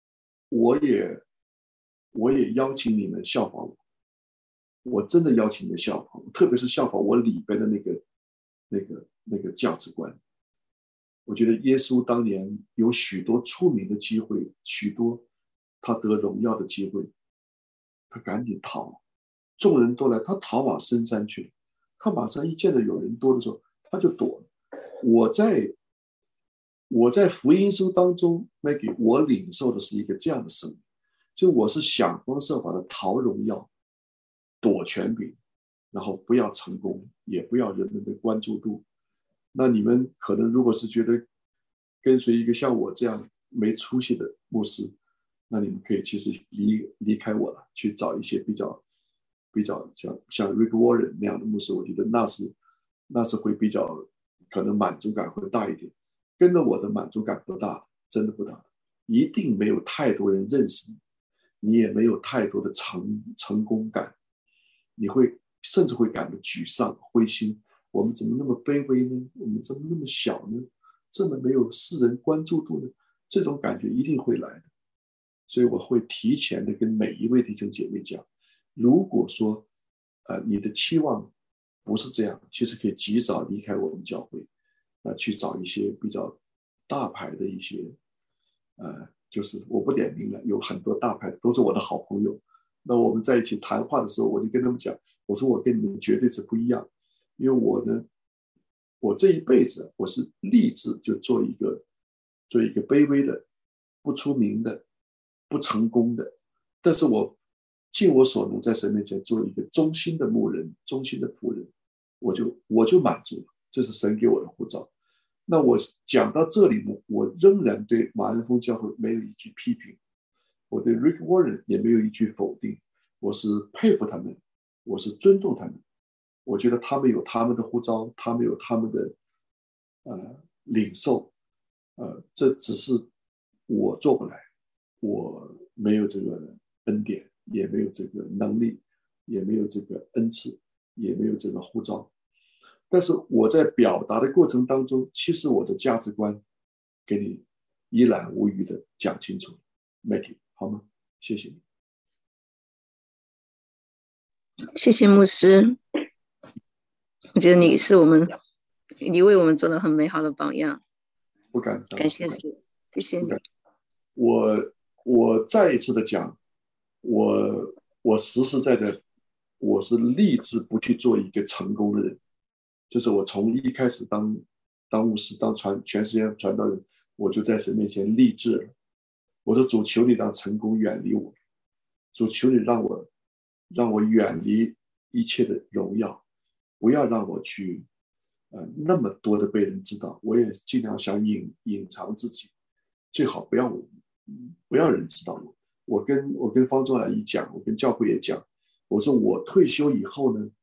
我也邀请你们效仿我，我真的邀请你们效仿，特别是效仿我里边的那个价值观。我觉得耶稣当年有许多出名的机会，许多他得荣耀的机会，他赶紧逃，众人都来，他逃往深山去了。他马上一见到有人多的时候，他就躲了。我在福音书当中，Maggie，我领受的是一个这样的生命，就我是想方设法的逃荣耀，躲权柄，然后不要成功，也不要人们的关注度。那你们可能如果是觉得跟随一个像我这样没出息的牧师，那你们可以其实离开我了，去找一些比较像 Rick Warren 那样的牧师，我觉得那是会比较可能满足感会大一点。跟着我的满足感不大，真的不大，一定没有太多人认识你，你也没有太多的成功感，你甚至会感到沮丧、灰心。我们怎么那么卑微呢？我们怎么那么小呢？这么没有世人关注度呢？这种感觉一定会来的。所以我会提前的跟每一位弟兄姐妹讲，如果说你的期望不是这样，其实可以及早离开我们教会，去找一些比较大牌的一些就是我不点名了，有很多大牌都是我的好朋友。那我们在一起谈话的时候，我就跟他们讲，我说我跟你们绝对是不一样，因为我这一辈子我是立志就做一个卑微的、不出名的、不成功的，但是我尽我所能在神面前做一个忠心的牧人、忠心的仆人，我就满足了，这是神给我的呼召。那我讲到这里呢，我仍然对马鞍峰教会没有一句批评，我对 Rick Warren 也没有一句否定，我是佩服他们，我是尊重他们，我觉得他们有他们的呼召，他们有他们的领受，这只是我做不来， 没有这个恩典，也没有这个能力，也没有这个恩赐，也没有这个呼召。但是我在表达的过程当中，其实我的价值观给你一览无余的讲清楚 ，Maggie， 好吗？谢谢你。 谢谢牧师，我觉得你为我们做了很美好的榜样， 不敢当， 感谢主，谢谢你。 我再一次的讲，我实实在在，我是立志不去做一个成功的人。就是我从一开始当牧师，当全世界传道人，我就在神面前立志了。我说主，求你让成功远离我，主求你让我远离一切的荣耀，不要让我去那么多的被人知道。我也尽量想隐藏自己，最好不要人知道我。我跟方仲阿姨讲，我跟教会也讲，我说我退休以后呢，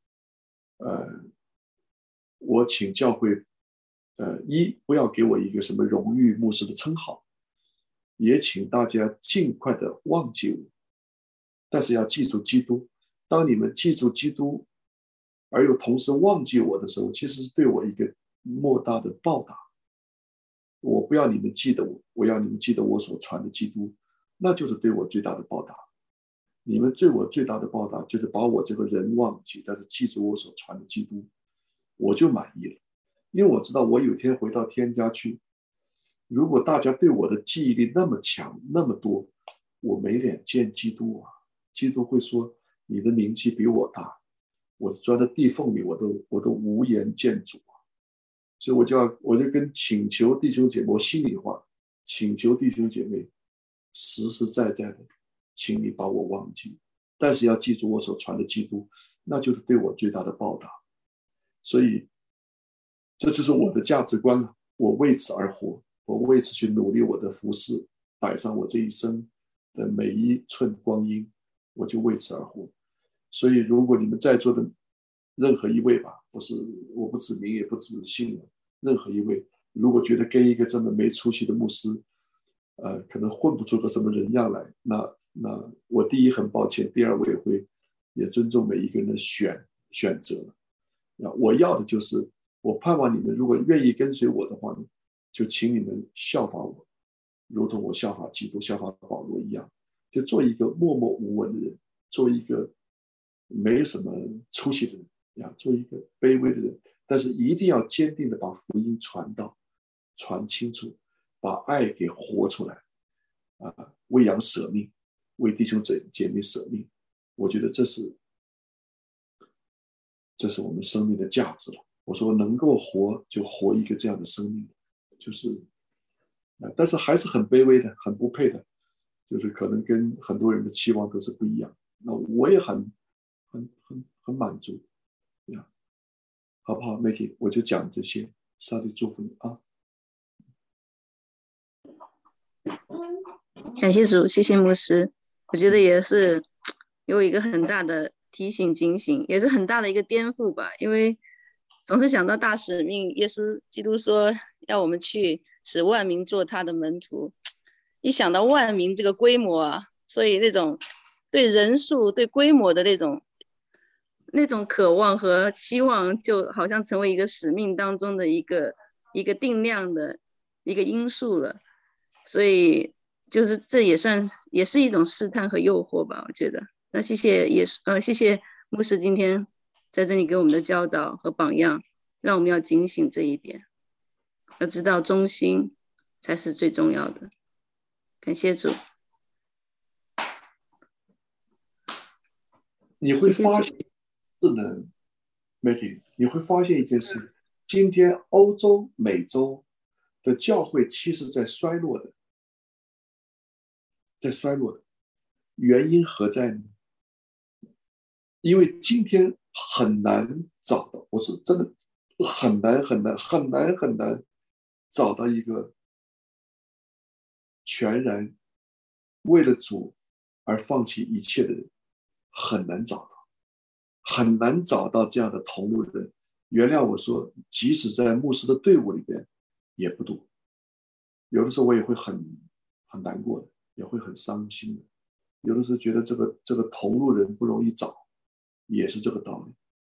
我请教会，不要给我一个什么荣誉牧师的称号，也请大家尽快的忘记我，但是要记住基督。当你们记住基督，而又同时忘记我的时候，其实是对我一个莫大的报答。我不要你们记得我，我要你们记得我所传的基督，那就是对我最大的报答。你们对我最大的报答，就是把我这个人忘记，但是记住我所传的基督，我就满意了。因为我知道我有一天回到天家去，如果大家对我的记忆力那么强那么多，我没脸见基督啊。基督会说你的名气比我大，我钻在地缝里，我都无颜见主啊。所以我就跟请求弟兄姐妹，我心里话，请求弟兄姐妹实实在在的，请你把我忘记，但是要记住我所传的基督，那就是对我最大的报答。所以这就是我的价值观了，我为此而活，我为此去努力我的服事，摆上我这一生的每一寸光阴，我就为此而活。所以如果你们在座的任何一位吧，我不指名也不指姓，任何一位如果觉得跟一个这么没出息的牧师可能混不出个什么人样来，那我第一很抱歉，第二我也尊重每一个人的选择。我要的就是我盼望你们如果愿意跟随我的话呢，就请你们效法我，如同我效法基督效法保罗一样，就做一个默默无闻的人，做一个没什么出息的人，做一个卑微的人，但是一定要坚定的把福音传清楚，把爱给活出来为羊舍命，为弟兄姐妹舍命。我觉得这是我们生命的价值了。我说能够活就活一个这样的生命，就是但是还是很卑微的，很不配的，就是可能跟很多人的期望都是不一样。那我也很满足呀，好不好 ，Maggie？ 我就讲这些，上帝祝福你啊！ 感谢主，谢谢牧师。我觉得也是有一个很大的提醒、警醒，也是很大的一个颠覆吧。因为总是想到大使命，耶稣基督说要我们去使万民做他的门徒。一想到万民这个规模啊，所以那种对人数、对规模的那种渴望和期望，就好像成为一个使命当中的一个定量的一个因素了。所以就是这也是一种试探和诱惑吧，我觉得。那谢谢谢谢牧师今天在这里给我们的教导和榜样，让我们要警醒这一点，要知道忠心才是最重要的。感谢主。 你会发现是呢 ，Maggie， 你会发现一件事，今天欧洲、美洲的教会其实在衰落的，原因何在呢？因为今天很难找到，我是真的很难找到一个全然为了主而放弃一切的人，很难找到这样的同路人。原谅我说，即使在牧师的队伍里边也不多。有的时候我也会很难过的，也会很伤心的。 有的时候觉得这个同路人不容易找，也是这个道理。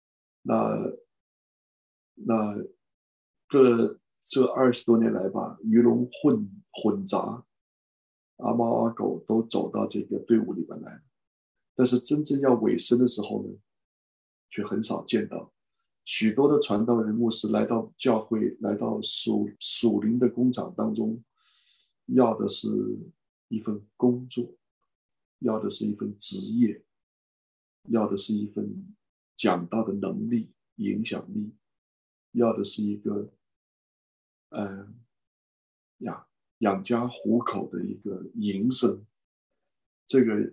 那这20多年来吧，鱼龙混杂，阿猫阿狗都走到这个队伍里面来了，但是真正要委身的时候呢，却很少见到。许多的传道人牧师来到教会，来到属灵的工厂当中，要的是一份工作，要的是一份职业，要的是一份讲道的能力、影响力，要的是一个养家糊口的一个营生。这个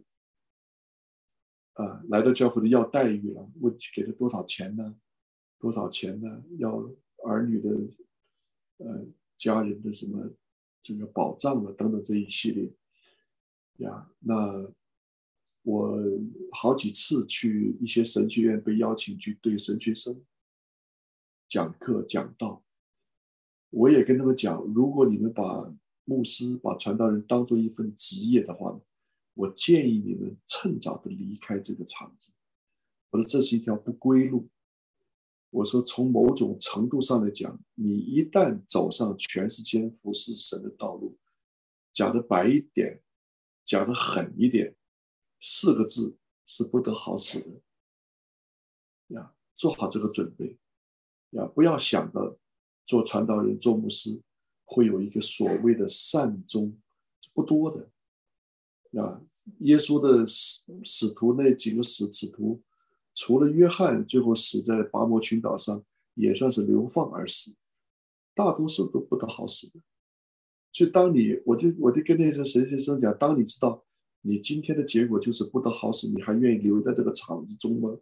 来到教会的要待遇了，问给了多少钱呢？多少钱呢？要儿女的家人的什么这个保障啊等等这一系列呀。那我好几次去一些神学院被邀请去对神学生讲课讲道，我也跟他们讲，如果你们把牧师把传道人当做一份职业的话，我建议你们趁早的离开这个场子。我说这是一条不归路。我说从某种程度上来讲，你一旦走上全时间服侍神的道路，讲得白一点，讲得狠一点，4个字是不得好死的呀！做好这个准备呀！不要想到做传道人、做牧师会有一个所谓的善终，不多的呀。耶稣的使徒那几个使徒，除了约翰最后死在拔摩群岛上，也算是流放而死，大多数都不得好死的。所以我就跟那些神学生讲，当你知道你今天的结果就是不得好死，你还愿意留在这个场子中吗？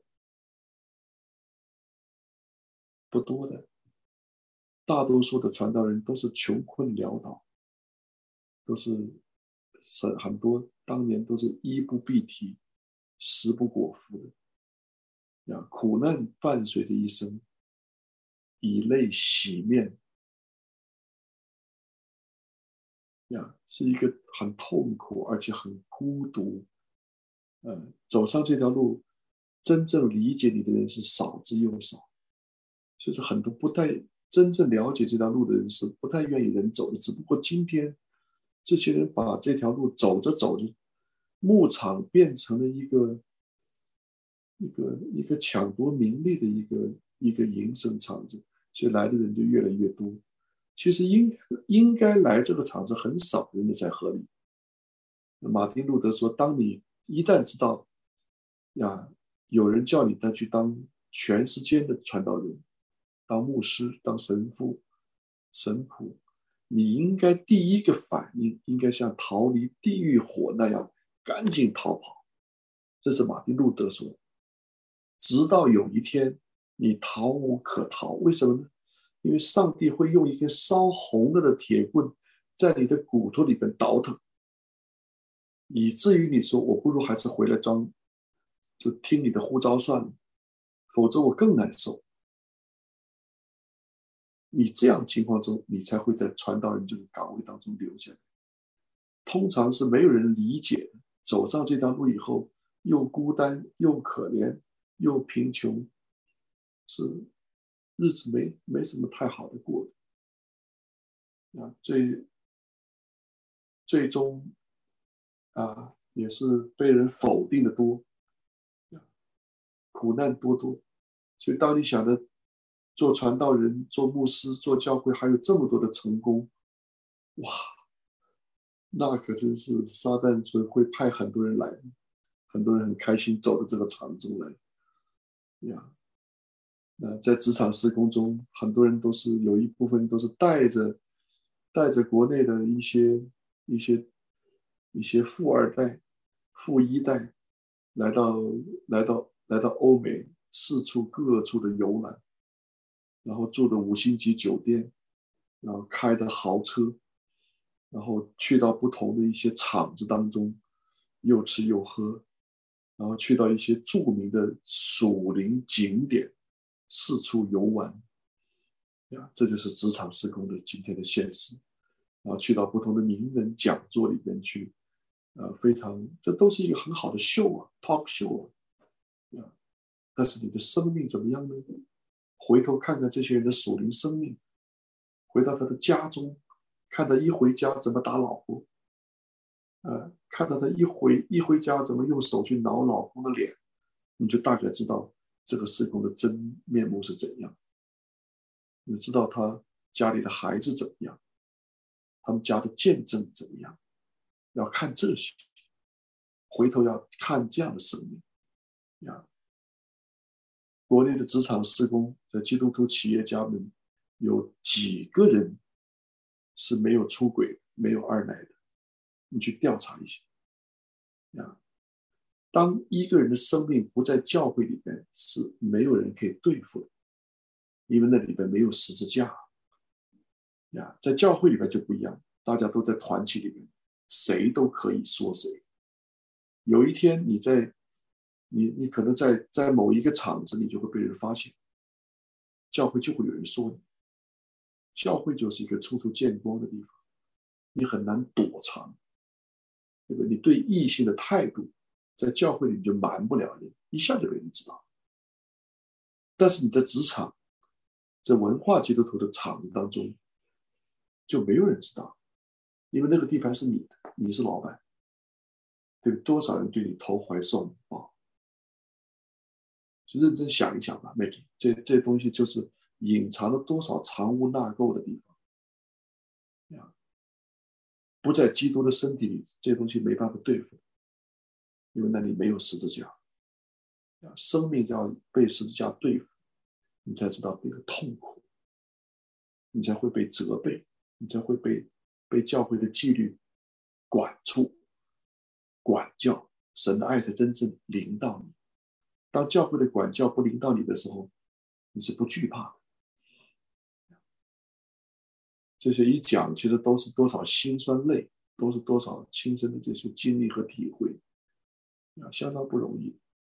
不多的，大多数的传道人都是穷困潦倒，都是很多当年都是衣不蔽体、食不果腹的，苦难伴随的一生，以泪洗面，是一个很痛苦而且很孤独。走上这条路，真正理解你的人是少之又少，就是很多不太真正了解这条路的人是不太愿意人走的。只不过今天这些人把这条路走着走着，牧场变成了一个抢夺名利的一个营生场子，所以来的人就越来越多。其实应该来这个场子很少人的才合理。马丁路德说，当你一旦知道有人叫你去当全世界的传道人，当牧师，当神父、神父，你应该第一个反应应该像逃离地狱火那样赶紧逃跑。这是马丁路德说的。直到有一天你逃无可逃，为什么呢？因为上帝会用一根烧红了的铁棍在你的骨头里边倒腾，以至于你说我不如还是回来就听你的呼召算了，否则我更难受。你这样情况中，你才会在传道人这个岗位当中留下来。通常是没有人理解的，走上这条路以后，又孤单又可怜又贫穷，是日子没什么太好的过的。最终也是被人否定的多，苦难多多。所以当你想着做传道人、做牧师、做教会还有这么多的成功，哇，那可真是撒旦所以会派很多人来，很多人很开心走到这个场中来那在职场施工中，很多人都是有一部分都是带着国内的一些富二代、富一代来到欧美，四处各处的游览，然后住的5星级酒店，然后开的豪车，然后去到不同的一些场子当中，又吃又喝，然后去到一些著名的属灵景点，四处游玩这就是职场施工的今天的现实。然后去到不同的名人讲座里边去， 非常，这都是一个很好的秀啊，talk show 啊，但是你的生命怎么样呢？回头看看这些人的属灵生命，回到他的家中，看他一回家怎么打老婆，看到他一回家怎么用手去挠老公的脸，你就大概知道这个事工的真面目是怎样。你知道他家里的孩子怎么样，他们家的见证怎么样，要看这些，回头要看这样的生命呀。国内的职场事工，在基督徒企业家们有几个人是没有出轨、没有二奶的？你去调查一下呀。当一个人的生命不在教会里面，是没有人可以对付的，因为那里面没有十字架呀。在教会里面就不一样，大家都在团体里面，谁都可以说谁。有一天你可能在某一个场子，你就会被人发现，教会就会有人说你。教会就是一个处处见光的地方，你很难躲藏，对不对？你对异性的态度，在教会里就瞒不了人，一下就被人知道。但是你在职场，在文化基督徒的场子当中，就没有人知道，因为那个地盘是你的，你是老板，对不对？多少人对你投怀送抱？就认真想一想吧 ，Maggie，这东西就是隐藏了多少藏污纳垢的地方。不在基督的身体里，这东西没办法对付，因为那里没有十字架。生命要被十字架对付，你才知道那个痛苦，你才会被责备，你才会被教会的纪律管束、管教，神的爱才真正临到你。当教会的管教不临到你的时候，你是不惧怕的。这些一讲，其实都是多少辛酸泪，都是多少亲身的这些经历和体会，相当不容易。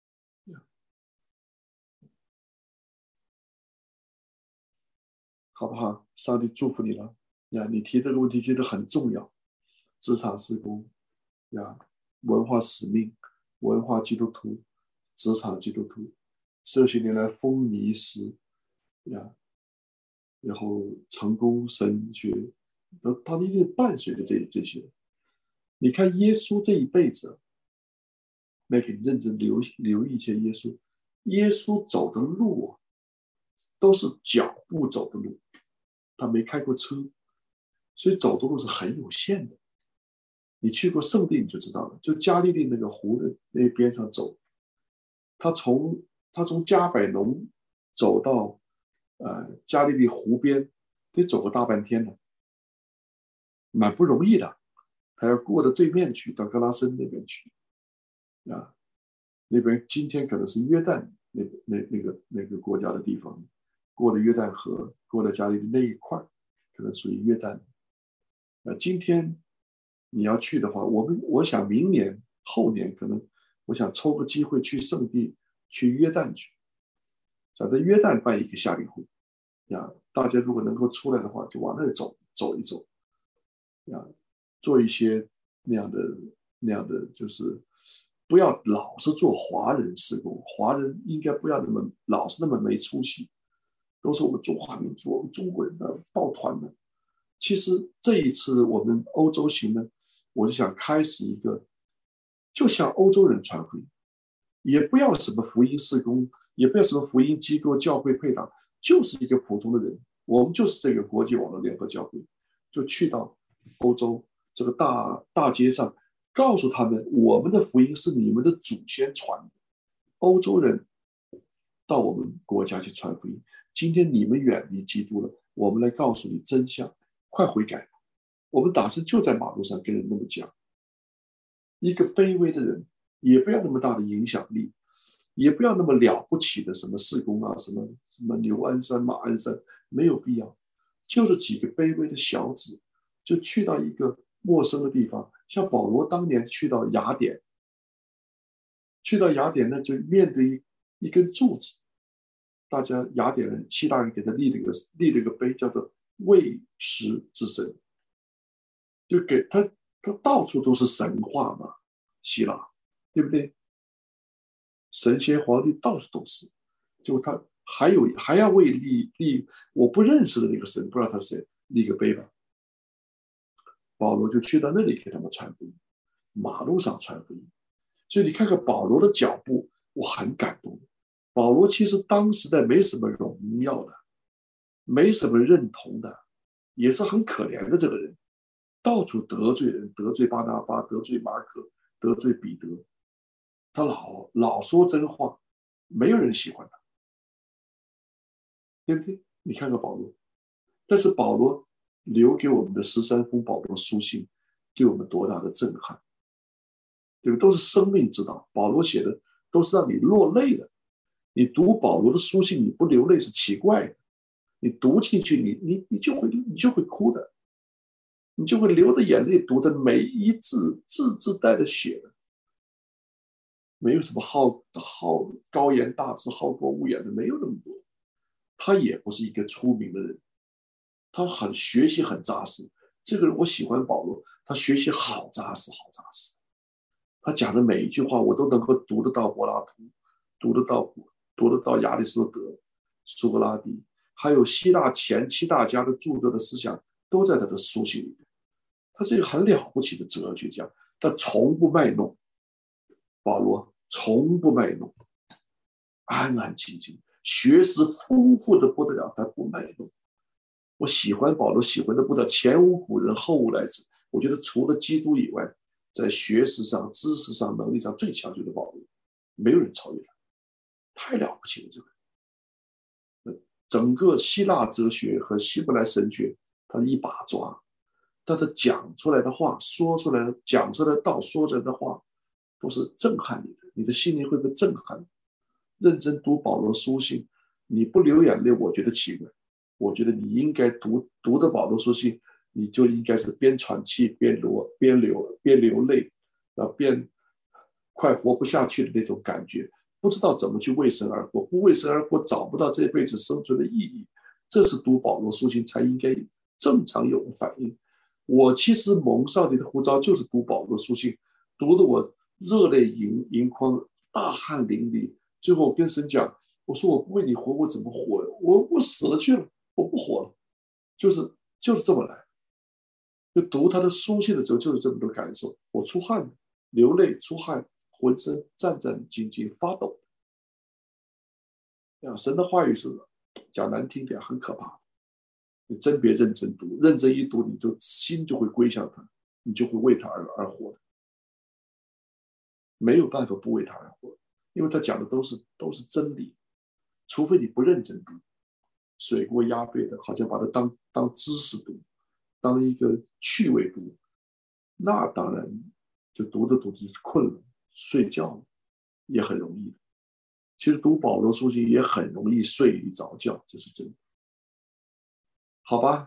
好不好？上帝祝福你了呀！你提这个问题觉得很重要，职场事工呀，文化使命、文化基督徒、职场基督徒，这些年来风靡时呀，然后成功神学，他一定伴随着这些。你看耶稣这一辈子，那你认真留意一些耶稣，耶稣走的路啊，都是脚步走的路，他没开过车，所以走的路是很有限的。你去过圣地你就知道了，就加利利那个湖的那边上走，他从加百农走到加利利湖边，得走个大半天呢，蛮不容易的。他要过到对面去，到格拉森那边去啊，那边今天可能是约旦那个国家的地方，过了约旦河，过了加利利那一块，可能属于约旦。今天你要去的话，我想明年后年可能，我想抽个机会去圣地，去约旦去，想在约旦办一个夏令会呀。大家如果能够出来的话，就往那走一走呀，做一些那样的，就是不要老是做华人事工，华人应该不要老是那么没出息，都是我们中华民族、我们中国人的抱团的。其实这一次我们欧洲行呢，我就想开始一个，就像欧洲人传福音，也不要什么福音事工，也不要什么福音机构、教会配搭，就是一个普通的人，我们就是这个国际网络联合教会，就去到欧洲这个大街上，告诉他们我们的福音是你们的祖先传的，欧洲人到我们国家去传福音，今天你们远离基督了，我们来告诉你真相，快悔改！我们打算就在马路上跟人那么讲，一个卑微的人，也不要那么大的影响力，也不要那么了不起的什么事工啊，什么牛鞍山、马鞍山，没有必要。就是几个卑微的小子，就去到一个陌生的地方，像保罗当年去到雅典，呢就面对一根柱子，大家雅典人、希腊人给他立了一个碑，叫做“未食之神”，就给他它到处都是神话嘛，希腊，对不对？神仙皇帝到处都是，就他还要为立我不认识的那个神，不知道他是谁，立个碑吧。保罗就去到那里给他们传福音，马路上传福音。所以你看看保罗的脚步，我很感动。保罗其实当时代没什么荣耀的，没什么认同的，也是很可怜的这个人，到处得罪人，得罪巴拿巴，得罪马可，得罪彼得。他老说真话，没有人喜欢他，对不对？你看看保罗，但是保罗留给我们的13封保罗书信，对我们多大的震撼，对不对？都是生命之道。保罗写的都是让你落泪的。你读保罗的书信，你不流泪是奇怪的。你读进去，你就会哭的，你就会流着眼泪读的每一字字带着血的。没有什么好高言大志、好高骛远的，没有那么多。他也不是一个出名的人，他学习很扎实。这个人我喜欢保罗，他学习好扎实，好扎实。他讲的每一句话，我都能够读得到柏拉图，读得到亚里士多德、苏格拉底，还有希腊前7大家的著作的思想，都在他的书信里面。他是一个很了不起的哲学家，他从不卖弄。保罗从不卖弄，安安静静，学识丰富的不得了，他不卖弄。我喜欢保罗，喜欢的不得了，前无古人后无来者。我觉得除了基督以外，在学识上、知识上、能力上最强就是保罗，没有人超越他，太了不起了。这个整个希腊哲学和希伯来神学，他一把抓。他的讲出来的话、说出来的、讲出来的道、说出来的话，都是震撼你的，你的心灵会被震撼。认真读保罗书信，你不流眼泪，我觉得奇怪。我觉得你应该读的保罗书信，你就应该是边喘气边流泪，然后边快活不下去的那种感觉，不知道怎么去为神而活，不为神而活，找不到这辈子生存的意义。这是读保罗书信才应该正常有的反应。我其实蒙上帝的呼召就是读保罗书信，读得我热泪盈眶，大汗淋漓。最后我跟神讲，我说我不为你活，我怎么活？我死了去了，我不活了。就是这么来。就读他的书信的时候，就是这么多感受。我出汗，流泪，出汗，浑身战兢兢，发抖。神的话语是讲难听点，很可怕。你真别认真读，认真一读，你就心就会归向他，你就会为他而活的，没有办法不为他而活，因为他讲的都是真理，除非你不认真读，水过鸭背的，好像把它当知识读，当一个趣味读，那当然就读着就是困了，睡觉也很容易的。其实读保罗书信也很容易睡一着觉，这是真的。好吧，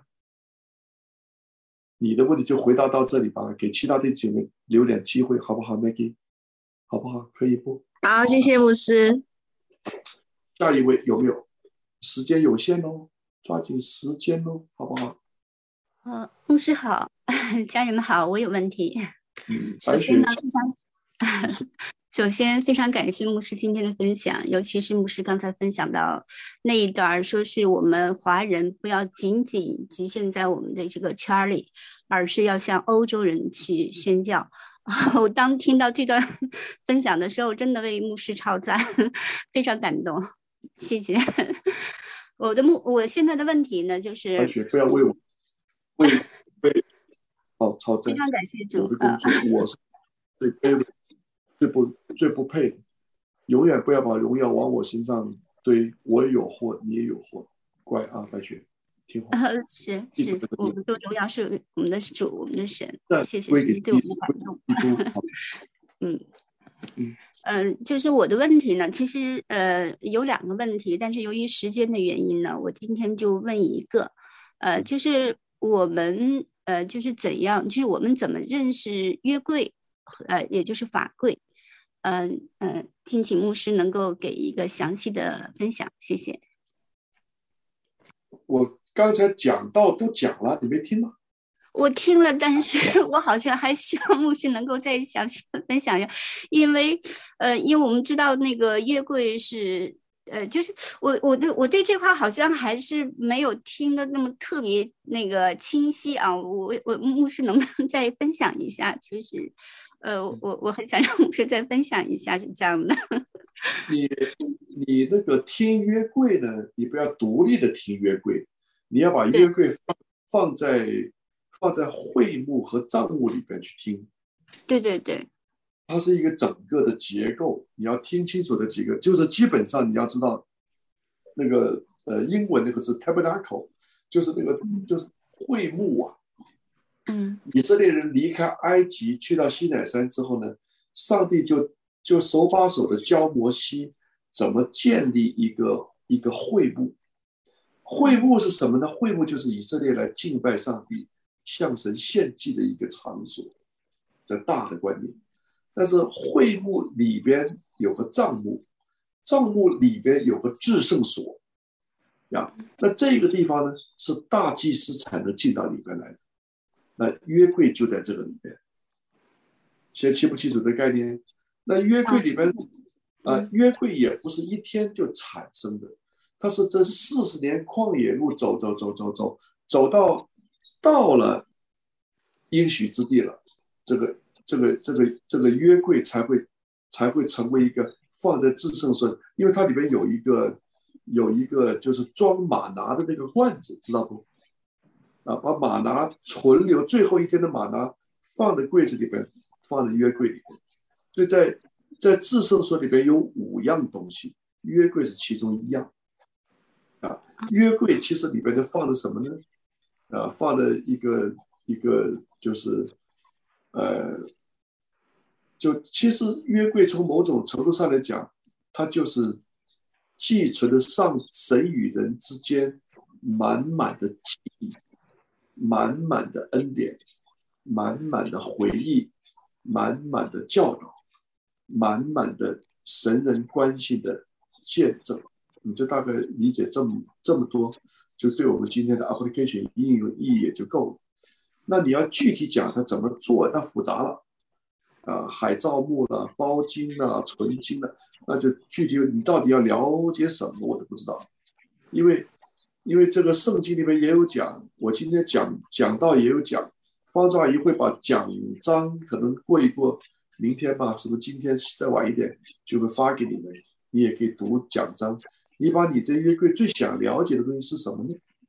你的问题就回答到这里吧，给其他的姐妹留点机会，好不好 ，Maggie？ 好不好？可以不？ 好，谢谢牧师。 下一位有没有？时间有限哦，抓紧时间哦，好不好？ 牧师好，家人们好，我有问题。首先非常感谢牧师今天的分享，尤其是牧师刚才分享到那一段，说是我们华人不要仅仅局限在我们的这个圈里，而是要向欧洲人去宣教。我当听到这段分享的时候，真的为牧师超赞，非常感动，谢谢。我现在的问题呢，就是不要为我超赞， 非常感谢主。 我的工作我是最卑微、最不配的，永远不要把荣耀往我身上堆，我也有祸，你也有祸，乖啊，白雪。 是，我们都荣耀是我们的主，我们的神，谢谢神对我们的感动。就是我的问题呢，其实有2个问题，但是由于时间的原因呢，我今天就问一个，就是我们就是怎样，就是我们怎么认识约柜，也就是法柜，敬请牧师能够给一个详细的分享，谢谢。 我刚才讲到都讲了，你没听吗？ 我听了，但是我好像还希望牧师能够再详细的分享一下，因为因为我们知道那个约柜是就是我对这块好像还是没有听的那么特别那个清晰啊，我牧师能不能再分享一下？就是我很想让牧师再分享一下，是这样的。 你那个听约柜呢，你不要独立的听约柜，你要把约柜放在会幕和账目里边去听。 对对对， 它是一个整个的结构，你要听清楚的几个，就是基本上你要知道那个英文那个字 tabernacle， 就是那个就是会幕啊。以色列人离开埃及去到西乃山之后呢，上帝就手把手的教摩西怎么建立一个会幕。会幕是什么呢？会幕就是以色列来敬拜上帝、向神献祭的一个场所的大的观念。但是会幕里边有个帐幕，帐幕里边有个至圣所呀。那这个地方呢，是大祭司才能进到里边来的。那约柜就在这个里边，现在清不清楚的概念？那约柜里边，约柜也不是一天就产生的，它是这40年旷野路走到了应许之地了，这个约柜才会成为一个放在至圣所，因为它里边有一个就是装玛拿的那个罐子，知道不？把玛拿存留最后一天的玛拿放在柜子里边，放在约柜里边。所以在至圣所里边有5样东西，约柜是其中1样。约柜其实里边就放的什么呢？放的一个就是就其实约柜从某种程度上来讲，它就是寄存的神与人之间满满的记忆。满满的恩典，满满的回忆，满满的教导，满满的神人关系的见证，你就大概理解这么多，就对我们今天的 application 应用意义也就够了。那你要具体讲它怎么做，那复杂了海藻木了、包金了、纯金了，那就具体你到底要了解什么，我都不知道，因为这个圣经里面也有讲，我今天讲到也有讲，方丈阿姨会把讲章可能过一过，明天吧，是不是今天再晚一点就会发给你们，你也可以读讲章。你把你对约柜最想了解的东西是什么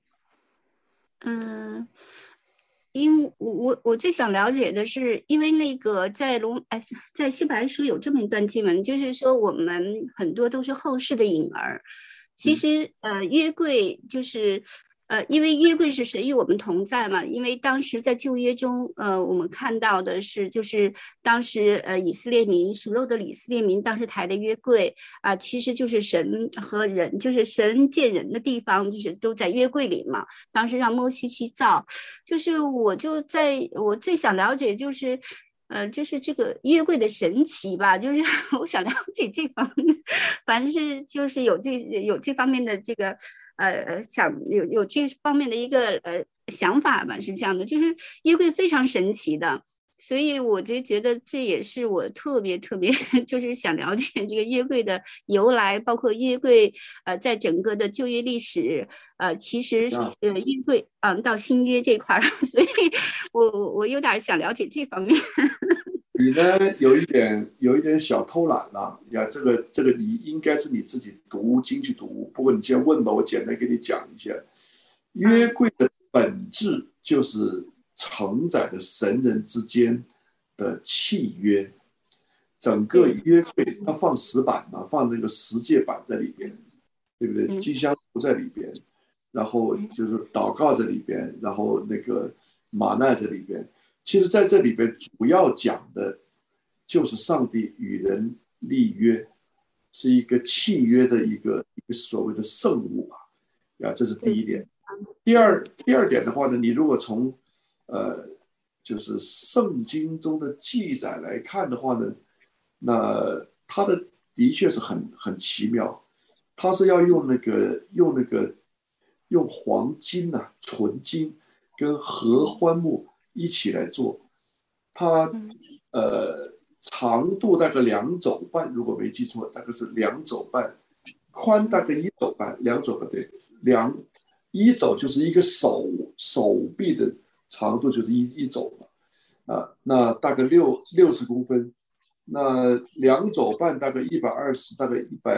呢？因为我最想了解的是，因为那个在希伯来书有这么一段经文，就是说我们很多都是后世的影儿。其实约柜就是因为约柜是神与我们同在嘛，因为当时在旧约中我们看到的是就是当时以色列民属肉的以色列民当时抬的约柜其实就是神和人，就是神见人的地方就是都在约柜里嘛，当时让摩西去造，就是我最想了解就是就是这个约柜的神奇吧，就是我想了解这方面，凡是就是有这方面的这个想有这方面的一个想法吧，是这样的，就是约柜非常神奇的，所以我就觉得这也是我特别就是想了解这个约柜的由来，包括约柜在整个的旧约历史其实约柜到新约这块，所以我有点想了解这方面。 你呢有一点小偷懒了呀，这个你应该是你自己读经去读，不过你先问吧，我简单给你讲一下。约柜的本质就是承载着神人之间的契约，整个约柜它放石板嘛，放那个十诫板在里边，对不对？金香炉在里边，然后就是祷告在里边，然后那个玛纳在里边。其实在这里边主要讲的就是上帝与人立约，是一个契约的一个所谓的圣物这是第一点。第二点的话呢，你如果从就是圣经中的记载来看的话呢，那它的确是很奇妙，它是要用黄金纯金跟合欢木一起来做。它长度大概2肘半，如果没记错，大概是2肘半，宽大概1肘半，2肘半对，1肘就是一个手臂的长度，就是一肘嘛，那大概60公分，那2肘半大概120，大概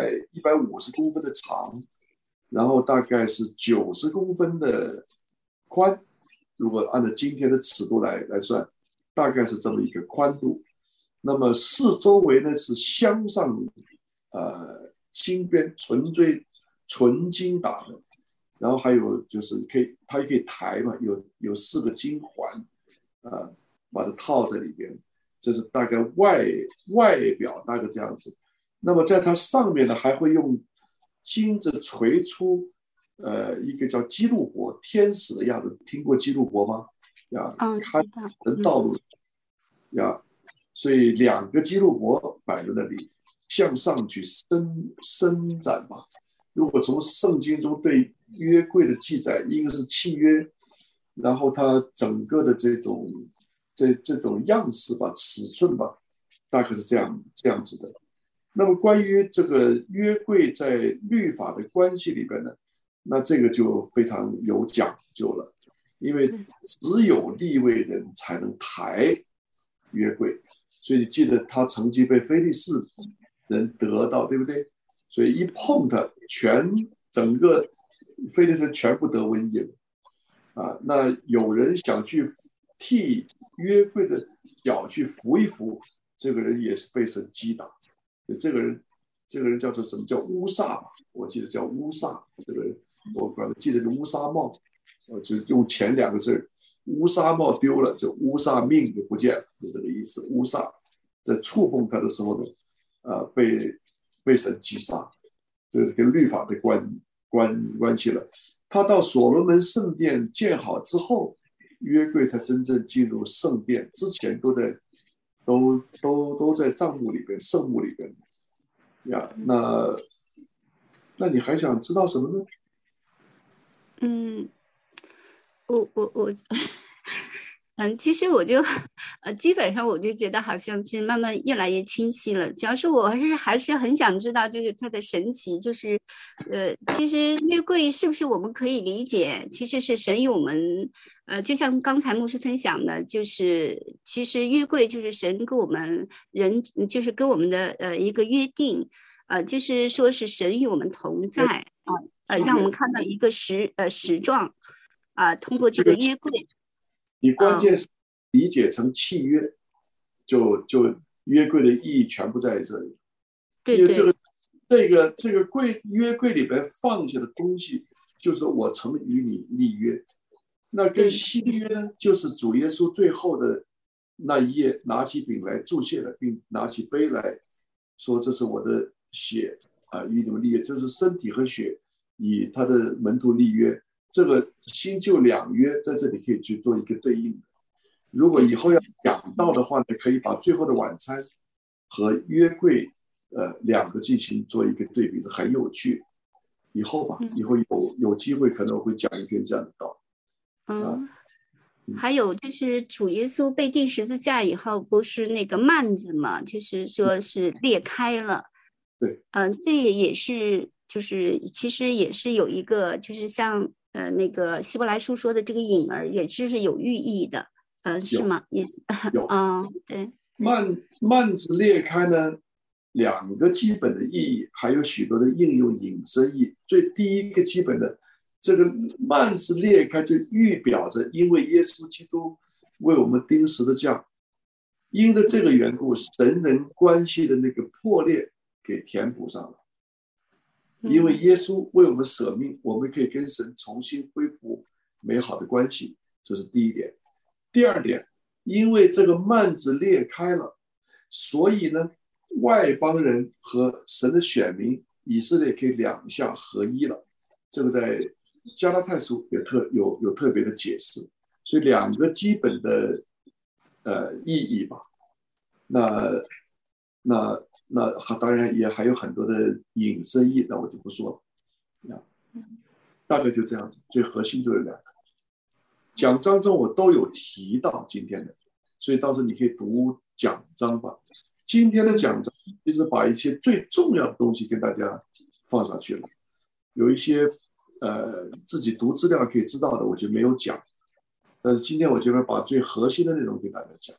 150公分的长，然后大概是90公分的宽，如果按照今天的尺度来算，大概是这么一个宽度。那么四周围呢是镶上金边纯金打的，然后还有就是它也可以抬嘛，有4个金环把它套在里边，这是大概外表大概这样子。那么在它上面呢还会用金子锤出一个叫基路伯，天使的样子，听过基路伯吗？看人道路呀，所以2个基路伯摆在那里，向上去伸展嘛。如果从圣经中对约柜的记载，一个是契约，然后它整个的这种样式吧、尺寸吧，大概是这样子的。那么关于这个约柜在律法的关系里边呢，那这个就非常有讲究了，因为只有利未人才能抬约柜，所以记得他曾经被非利士人得到，对不对？所以一碰他，整个非利士人全部得瘟疫了那有人想去替约柜的脚去扶一扶，这个人也是被神击打。这个人叫做什么？叫乌撒吧，我记得叫乌撒。这个人我记得是乌撒帽，就是用前2个字，乌撒帽丢了，就乌撒命就不见了，就这个意思。乌撒在触碰他的时候呢，被神击杀，这是跟律法的关系了。他到所罗门圣殿建好之后，约柜才真正进入圣殿，之前都在帐幕里边、圣幕里边呀。那你还想知道什么呢？ 我其实我就基本上我就觉得好像是慢慢越来越清晰了。主要是我还是很想知道，就是它的神奇，就是其实约柜是不是我们可以理解，其实是神与我们就像刚才牧师分享的，就是其实约柜就是神跟我们人，就是跟我们的一个约定就是说是神与我们同在让我们看到一个实状通过这个约柜。 你关键是理解成契约，就约柜的意义全部在这里。 对， 因为这个约柜里边放下的东西，就是我曾与你立约。那跟新约呢，就是主耶稣最后的那一页，拿起饼来祝谢了，并拿起杯来说：“这是我的血与你们立约，这是身体和血以他的门徒立约。”这个新旧2约在这里可以去做一个对应的。如果以后要讲到的话呢，可以把最后的晚餐和约柜2个进行做一个对比，很有趣。以后有机会可能我会讲一篇这样的道。 还有就是主耶稣被钉十字架以后，不是那个幔子嘛，就是说是裂开了。 对， 这也是就是其实也是有一个就是像那个希伯来书说的这个影儿，也是有寓意的，是吗？也是有对。 幔子裂开呢，2个基本的意义，还有许多的应用引申义。第一个基本的，这个幔子裂开就预表着，因为耶稣基督为我们钉十字架，因着这个缘故，神人关系的那个破裂给填补上了。因为耶稣为我们舍命，我们可以跟神重新恢复美好的关系，这是第一点。第二点，因为这个幔子裂开了，所以呢，外邦人和神的选民以色列可以2下合一了。这个在加拉太书有特别的解释，所以2个基本的意义吧。那当然也还有很多的引申义，那我就不说了。大概就这样子，最核心就是2个。 讲章中我都有提到今天的，所以到时候你可以读讲章吧。今天的讲章其实把一些最重要的东西跟大家放上去了，有一些自己读资料可以知道的，我就没有讲。但是今天我就会把最核心的内容给大家讲，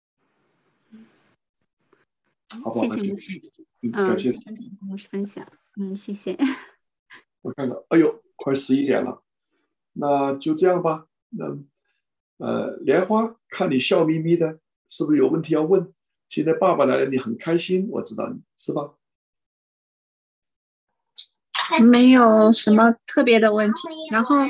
好不好？ 谢谢牧师， 感谢牧师分享，谢谢。 我看看，哎呦，快11点了，那就这样吧。那莲花，看你笑眯眯的，是不是有问题要问？今天爸爸来了，你很开心，我知道你是吧？ 没有什么特别的问题，然后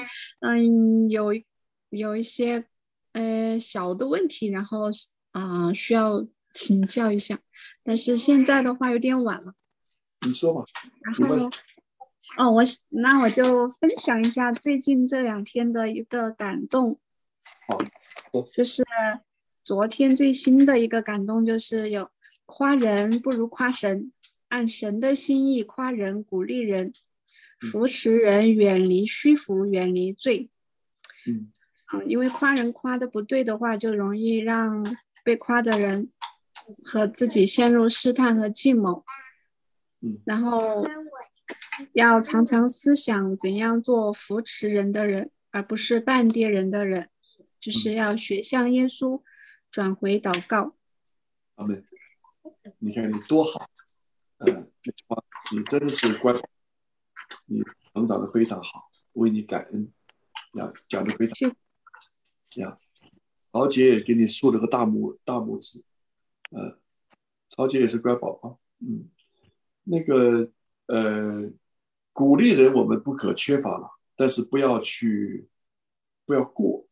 有一些小的问题，然后需要请教一下，但是现在的话有点晚了。 你说吧。 然后那我就分享一下最近这2天的一个感动。 好， 就是昨天最新的一个感动，就是有夸人不如夸神，按神的心意夸人，鼓励人，扶持人，远离虚浮，远离罪。因为夸人夸的不对的话，就容易让被夸的人和自己陷入试探和计谋。然后要常常思想怎样做扶持人的人，而不是绊跌人的人，就是要学像耶稣，转回祷告。 阿们，你看你多好，你真的是乖，你成长的非常好，为你感恩呀，讲的非常好呀。曹姐也给你竖了个大拇指，曹姐也是乖宝宝，那个鼓励人我们不可缺乏了，但是不要过，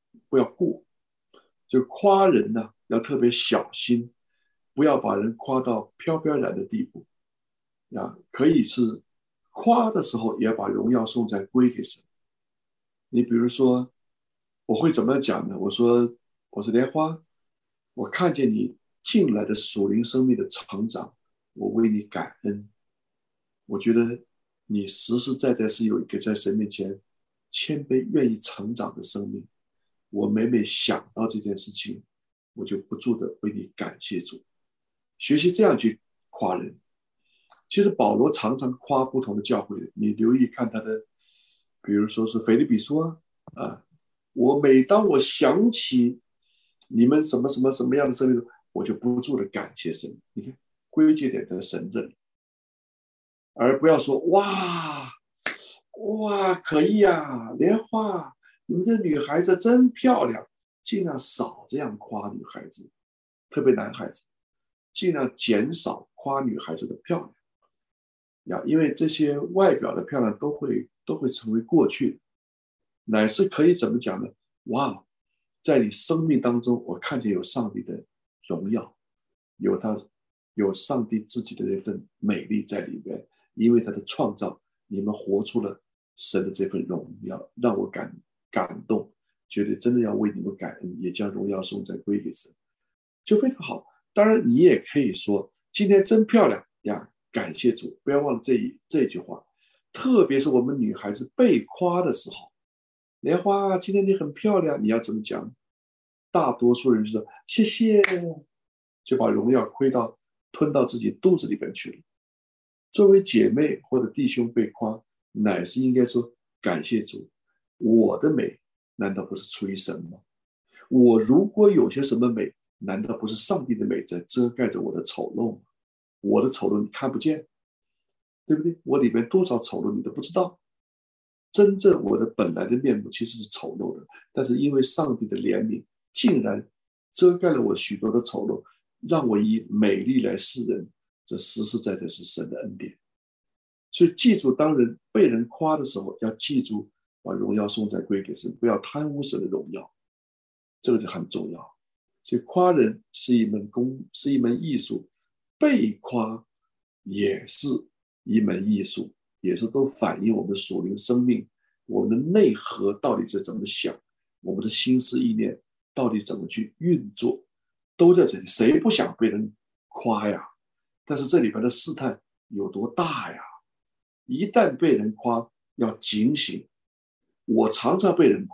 就夸人呢要特别小心，不要把人夸到飘飘然的地步呀。可以是夸的时候也要把荣耀颂赞归给神。你比如说我会怎么讲呢？我说莲花，我看见你近来的属灵生命的成长，我为你感恩。我觉得你实实在在是有一个在神面前谦卑愿意成长的生命。我每每想到这件事情，我就不住的为你感谢主，学习这样去夸人。其实保罗常常夸不同的教会，你留意看他的，比如说是腓立比书我每当我想起你们什么什么什么样的生命，我就不住的感谢神。你看归结点在神这里，而不要说哇可以啊，莲花，你们这女孩子真漂亮，尽量少这样夸女孩子，特别男孩子，尽量减少夸女孩子的漂亮呀，因为这些外表的漂亮都会成为过去的，乃是可以怎么讲呢？哇，在你生命当中，我看见有上帝的荣耀，有上帝自己的那份美丽在里面，因为他的创造，你们活出了神的这份荣耀，让我感动，觉得真的要为你们感恩，也将荣耀颂赞归给神，就非常好。当然你也可以说今天真漂亮呀，感谢主，不要忘了这句话。特别是我们女孩子被夸的时候，莲花今天你很漂亮，你要怎么讲？大多数人就说谢谢，就把荣耀吞到自己肚子里边去了。作为姐妹或者弟兄被夸，乃是应该说感谢主，我的美难道不是出于神吗？我如果有些什么美，难道不是上帝的美在遮盖着我的丑陋吗？我的丑陋你看不见，对不对？我里面多少丑陋你都不知道。真正我的本来的面目其实是丑陋的，但是因为上帝的怜悯，竟然遮盖了我许多的丑陋，让我以美丽来示人，这实实在在是神的恩典。所以记住，当人被人夸的时候，要记住把荣耀颂赞归给神，不要贪污神的荣耀，这个就很重要。所以夸人是一门艺术，被夸也是一门艺术，也是都反映我们属灵生命，我们的内核到底是怎么想，我们的心思意念到底怎么去运作，都在这里。谁不想被人夸呀？但是这里边的试探有多大呀？一旦被人夸，要警醒。我常常被人夸呀，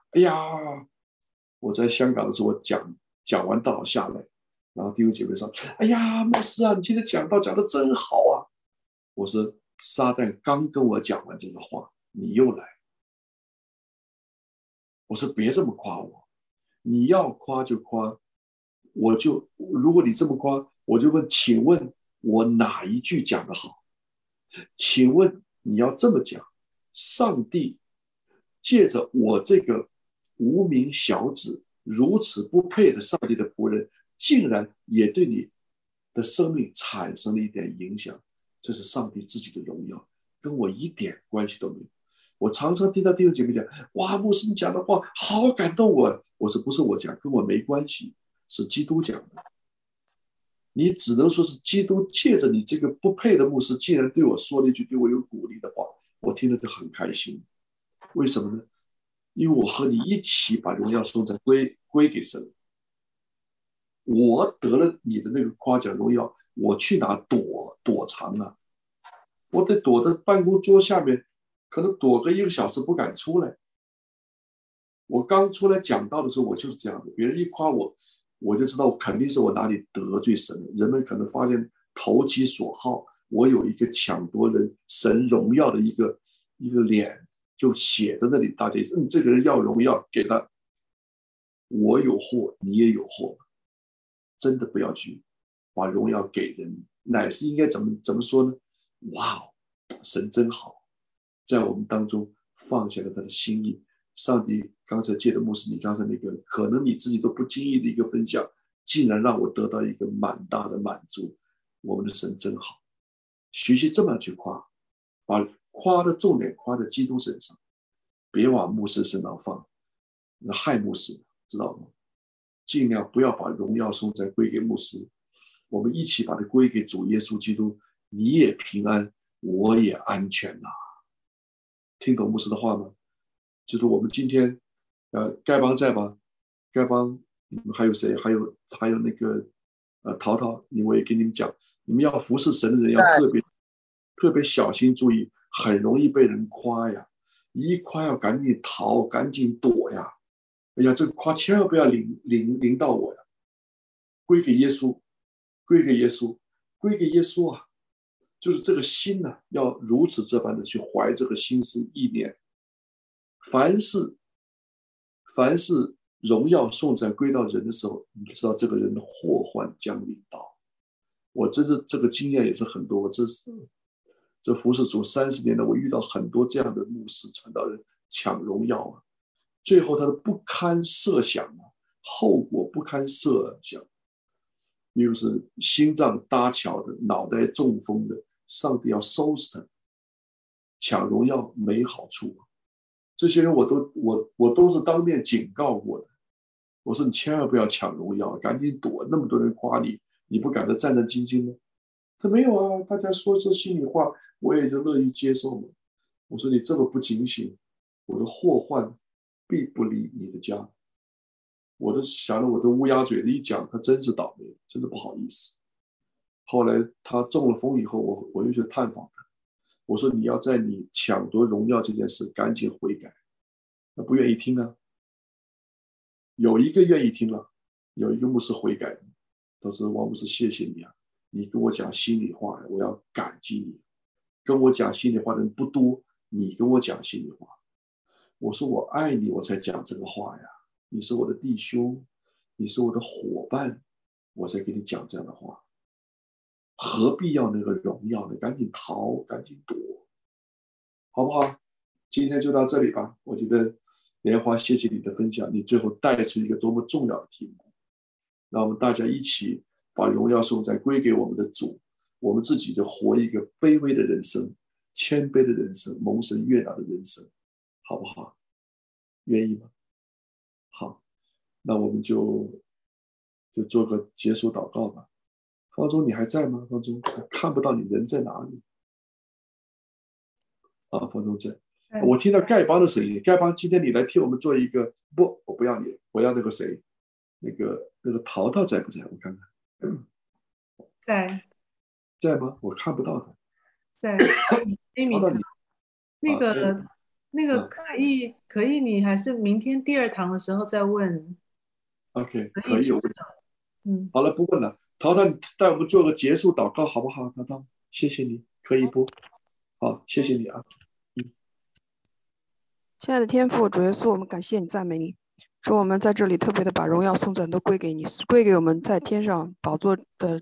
哎呀，我在香港的时候，我讲完道下来，然后弟兄姐妹说：“哎呀，牧师啊，你今天讲道讲得真好啊！”我说：“撒旦刚跟我讲完这个话，你又来。”我说：“别这么夸我，你要夸就夸，如果你这么夸，我就问，请问我哪一句讲得好？请问你要这么讲，上帝借着我这个无名小子，如此不配的上帝的仆人，竟然也对你的生命产生了一点影响，这是上帝自己的荣耀，跟我一点关系都没有。”我常常听到弟兄姐妹讲：“哇，牧师你讲的话好感动我。”我说：“不是我讲，跟我没关系，是基督讲的。你只能说是基督借着你这个不配的牧师，竟然对我说了一句对我有鼓励的话，我听了就很开心。为什么呢？因为我和你一起把荣耀颂赞归给神。我得了你的那个夸奖荣耀，我去哪躲藏啊？我得躲在办公桌下面，可能躲个1个小时不敢出来。我刚出来讲道的时候，我就是这样的，别人一夸我，我就知道肯定是我哪里得罪神了。人们可能发现投其所好，我有一个抢夺人神荣耀的一个脸，就写在那里，大家这个人要荣耀给他。我有祸，你也有祸，真的不要去把荣耀给人，乃是应该怎么说呢？哇，神真好，在我们当中放下了他的心意。上帝刚才借的牧师，你刚才那个可能你自己都不经意的一个分享，竟然让我得到一个蛮大的满足。我们的神真好，学习这么去夸，把夸的重点夸在基督身上，别往牧师身上放，那害牧师，知道吗？尽量不要把荣耀颂赞归给牧师，我们一起把它归给主耶稣基督，你也平安，我也安全啊。听懂牧师的话吗？就是我们今天，丐帮在吧？丐帮，还有谁？还有那个，淘淘，我也跟你们讲，你们要服侍神的人要特别小心注意，很容易被人夸呀，一夸要赶紧逃，赶紧躲呀。哎呀，这个夸千万不要临到我呀，归给耶稣，归给耶稣，归给耶稣啊！就是这个心呢，要如此这般的去怀这个心思意念。凡是荣耀颂赞归到人的时候，你知道这个人的祸患将临到。我真的这个经验也是很多，这服侍主30年了，我遇到很多这样的牧师传道人抢荣耀啊，最后他的不堪设想啊，后果不堪设想。比如是心脏搭桥的，脑袋中风的，上帝要收拾他，抢荣耀没好处。这些人我都是当面警告过的，我说你千万不要抢荣耀，赶紧躲，那么多人夸你，你不感到战战兢兢吗？他没有啊，大家说心里话，我也就乐意接受嘛。我说你这么不警醒，我的祸患必不离你的家。我都想了，我这乌鸦嘴的一讲，他真是倒霉，真的不好意思。后来他中了风以后，我又去探访他，我说你要在你抢夺荣耀这件事赶紧悔改。他不愿意听啊，有一个愿意听了，有一个牧师悔改的，他说王牧师谢谢你啊，你跟我讲心里话，我要感激你。跟我讲心里话的人不多，你跟我讲心里话。我说我爱你，我才讲这个话呀。你是我的弟兄，你是我的伙伴，我才跟你讲这样的话。何必要那个荣耀呢？赶紧逃，赶紧躲，好不好？今天就到这里吧。我觉得莲花，谢谢你的分享，你最后带出一个多么重要的题目，让我们大家一起把荣耀颂赞归给我们的主，我们自己就活一个卑微的人生，谦卑的人生，蒙神悦纳的人生，好不好？愿意吗？好，那我们就做个结束祷告吧。方舟，你还在吗？方舟，看不到你人在哪里啊？方舟在。我听到丐帮的声音，丐帮，今天你来替我们做一个，不，我不要你，我要那个谁，那个淘淘在不在？我看看。在吗？我看不到他。 在。Amy 那个那个可以，你还是明天第二堂的时候再问。 OK， 可可以有问题。好了，不问了。淘淘，你带我们做个结束祷告好不好？淘淘，谢谢你，可以不？好，谢谢你啊。 亲爱的天父，主耶稣，我们感谢你，赞美你。主，我们在这里特别的把荣耀颂赞都归给你，归给我们在天上宝座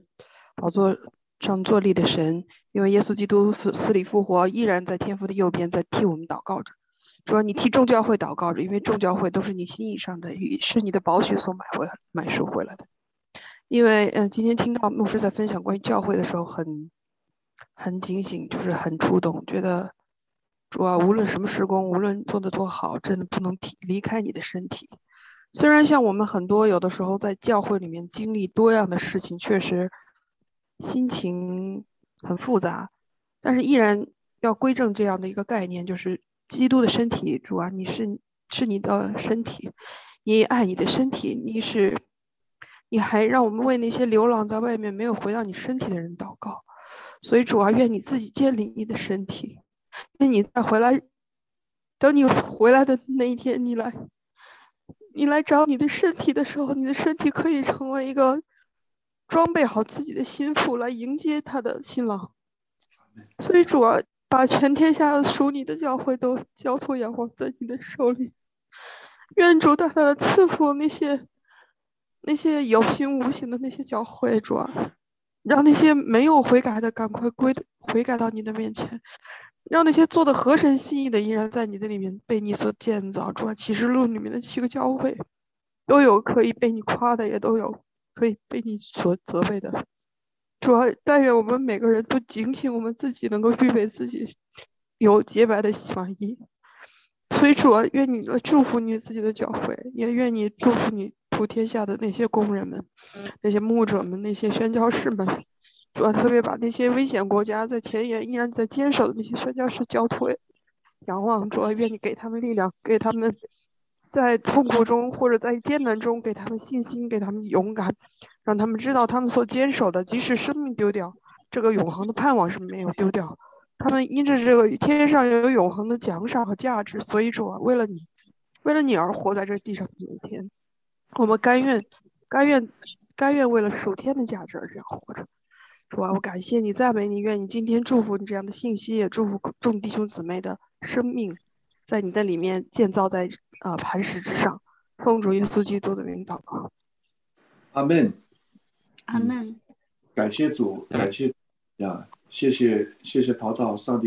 上坐立的神。因为耶稣基督死里复活，依然在天父的右边，在替我们祷告着。主啊，你替众教会祷告着，因为众教会都是你心意上的，是你的宝血所买赎回来的。因为今天听到牧师在分享关于教会的时候，很警醒，就是很触动，觉得主啊，无论什么事工，无论做得多好，真的不能离开你的身体。虽然像我们很多有的时候在教会里面经历多样的事情，确实心情很复杂，但是依然要归正这样的一个概念，就是基督的身体。主啊，你是你的身体，你爱你的身体，你还让我们为那些流浪在外面没有回到你身体的人祷告。所以主啊，愿你自己建立你的身体，愿你再回来，等你回来的那一天，你来找你的身体的时候，你的身体可以成为一个装备好自己的心腹来迎接他的新郎。所以主啊，把全天下属你的教会都交托仰望在你的手里。愿主大大的赐福那些有形无形的那些教会，主啊，让那些没有悔改的赶快悔改到你的面前，让那些做的合神心意的依然在你的里面被你所建造。主啊，启示录里面的7个教会都有可以被你夸的，也都有可以被你所责备的。主啊，但愿我们每个人都警醒我们自己，能够预备自己有洁白的洗马衣。所以主啊，愿你来祝福你自己的教会，也愿你祝福你普天下的那些工人们，那些牧者们，那些宣教士们。主啊，特别把那些危险国家在前沿依然在坚守的那些宣教士交托仰望。主啊，愿你给他们力量，给他们在痛苦中或者在艰难中给他们信心，给他们勇敢，让他们知道他们所坚守的，即使生命丢掉，这个永恒的盼望是没有丢掉。他们因着这个天上有永恒的奖赏和价值，所以主啊，为了你而活在这地上的每一天，我们甘愿为了属天的价值而这样活着。主啊，我感谢你，赞美你，愿你今天祝福你这样的信息，也祝福众弟兄姊妹的生命，在你的里面建造在磐石之上。奉主耶稣基督的名祷告。 阿门。 阿门。 感谢主，感谢呀，谢谢陶陶，上帝。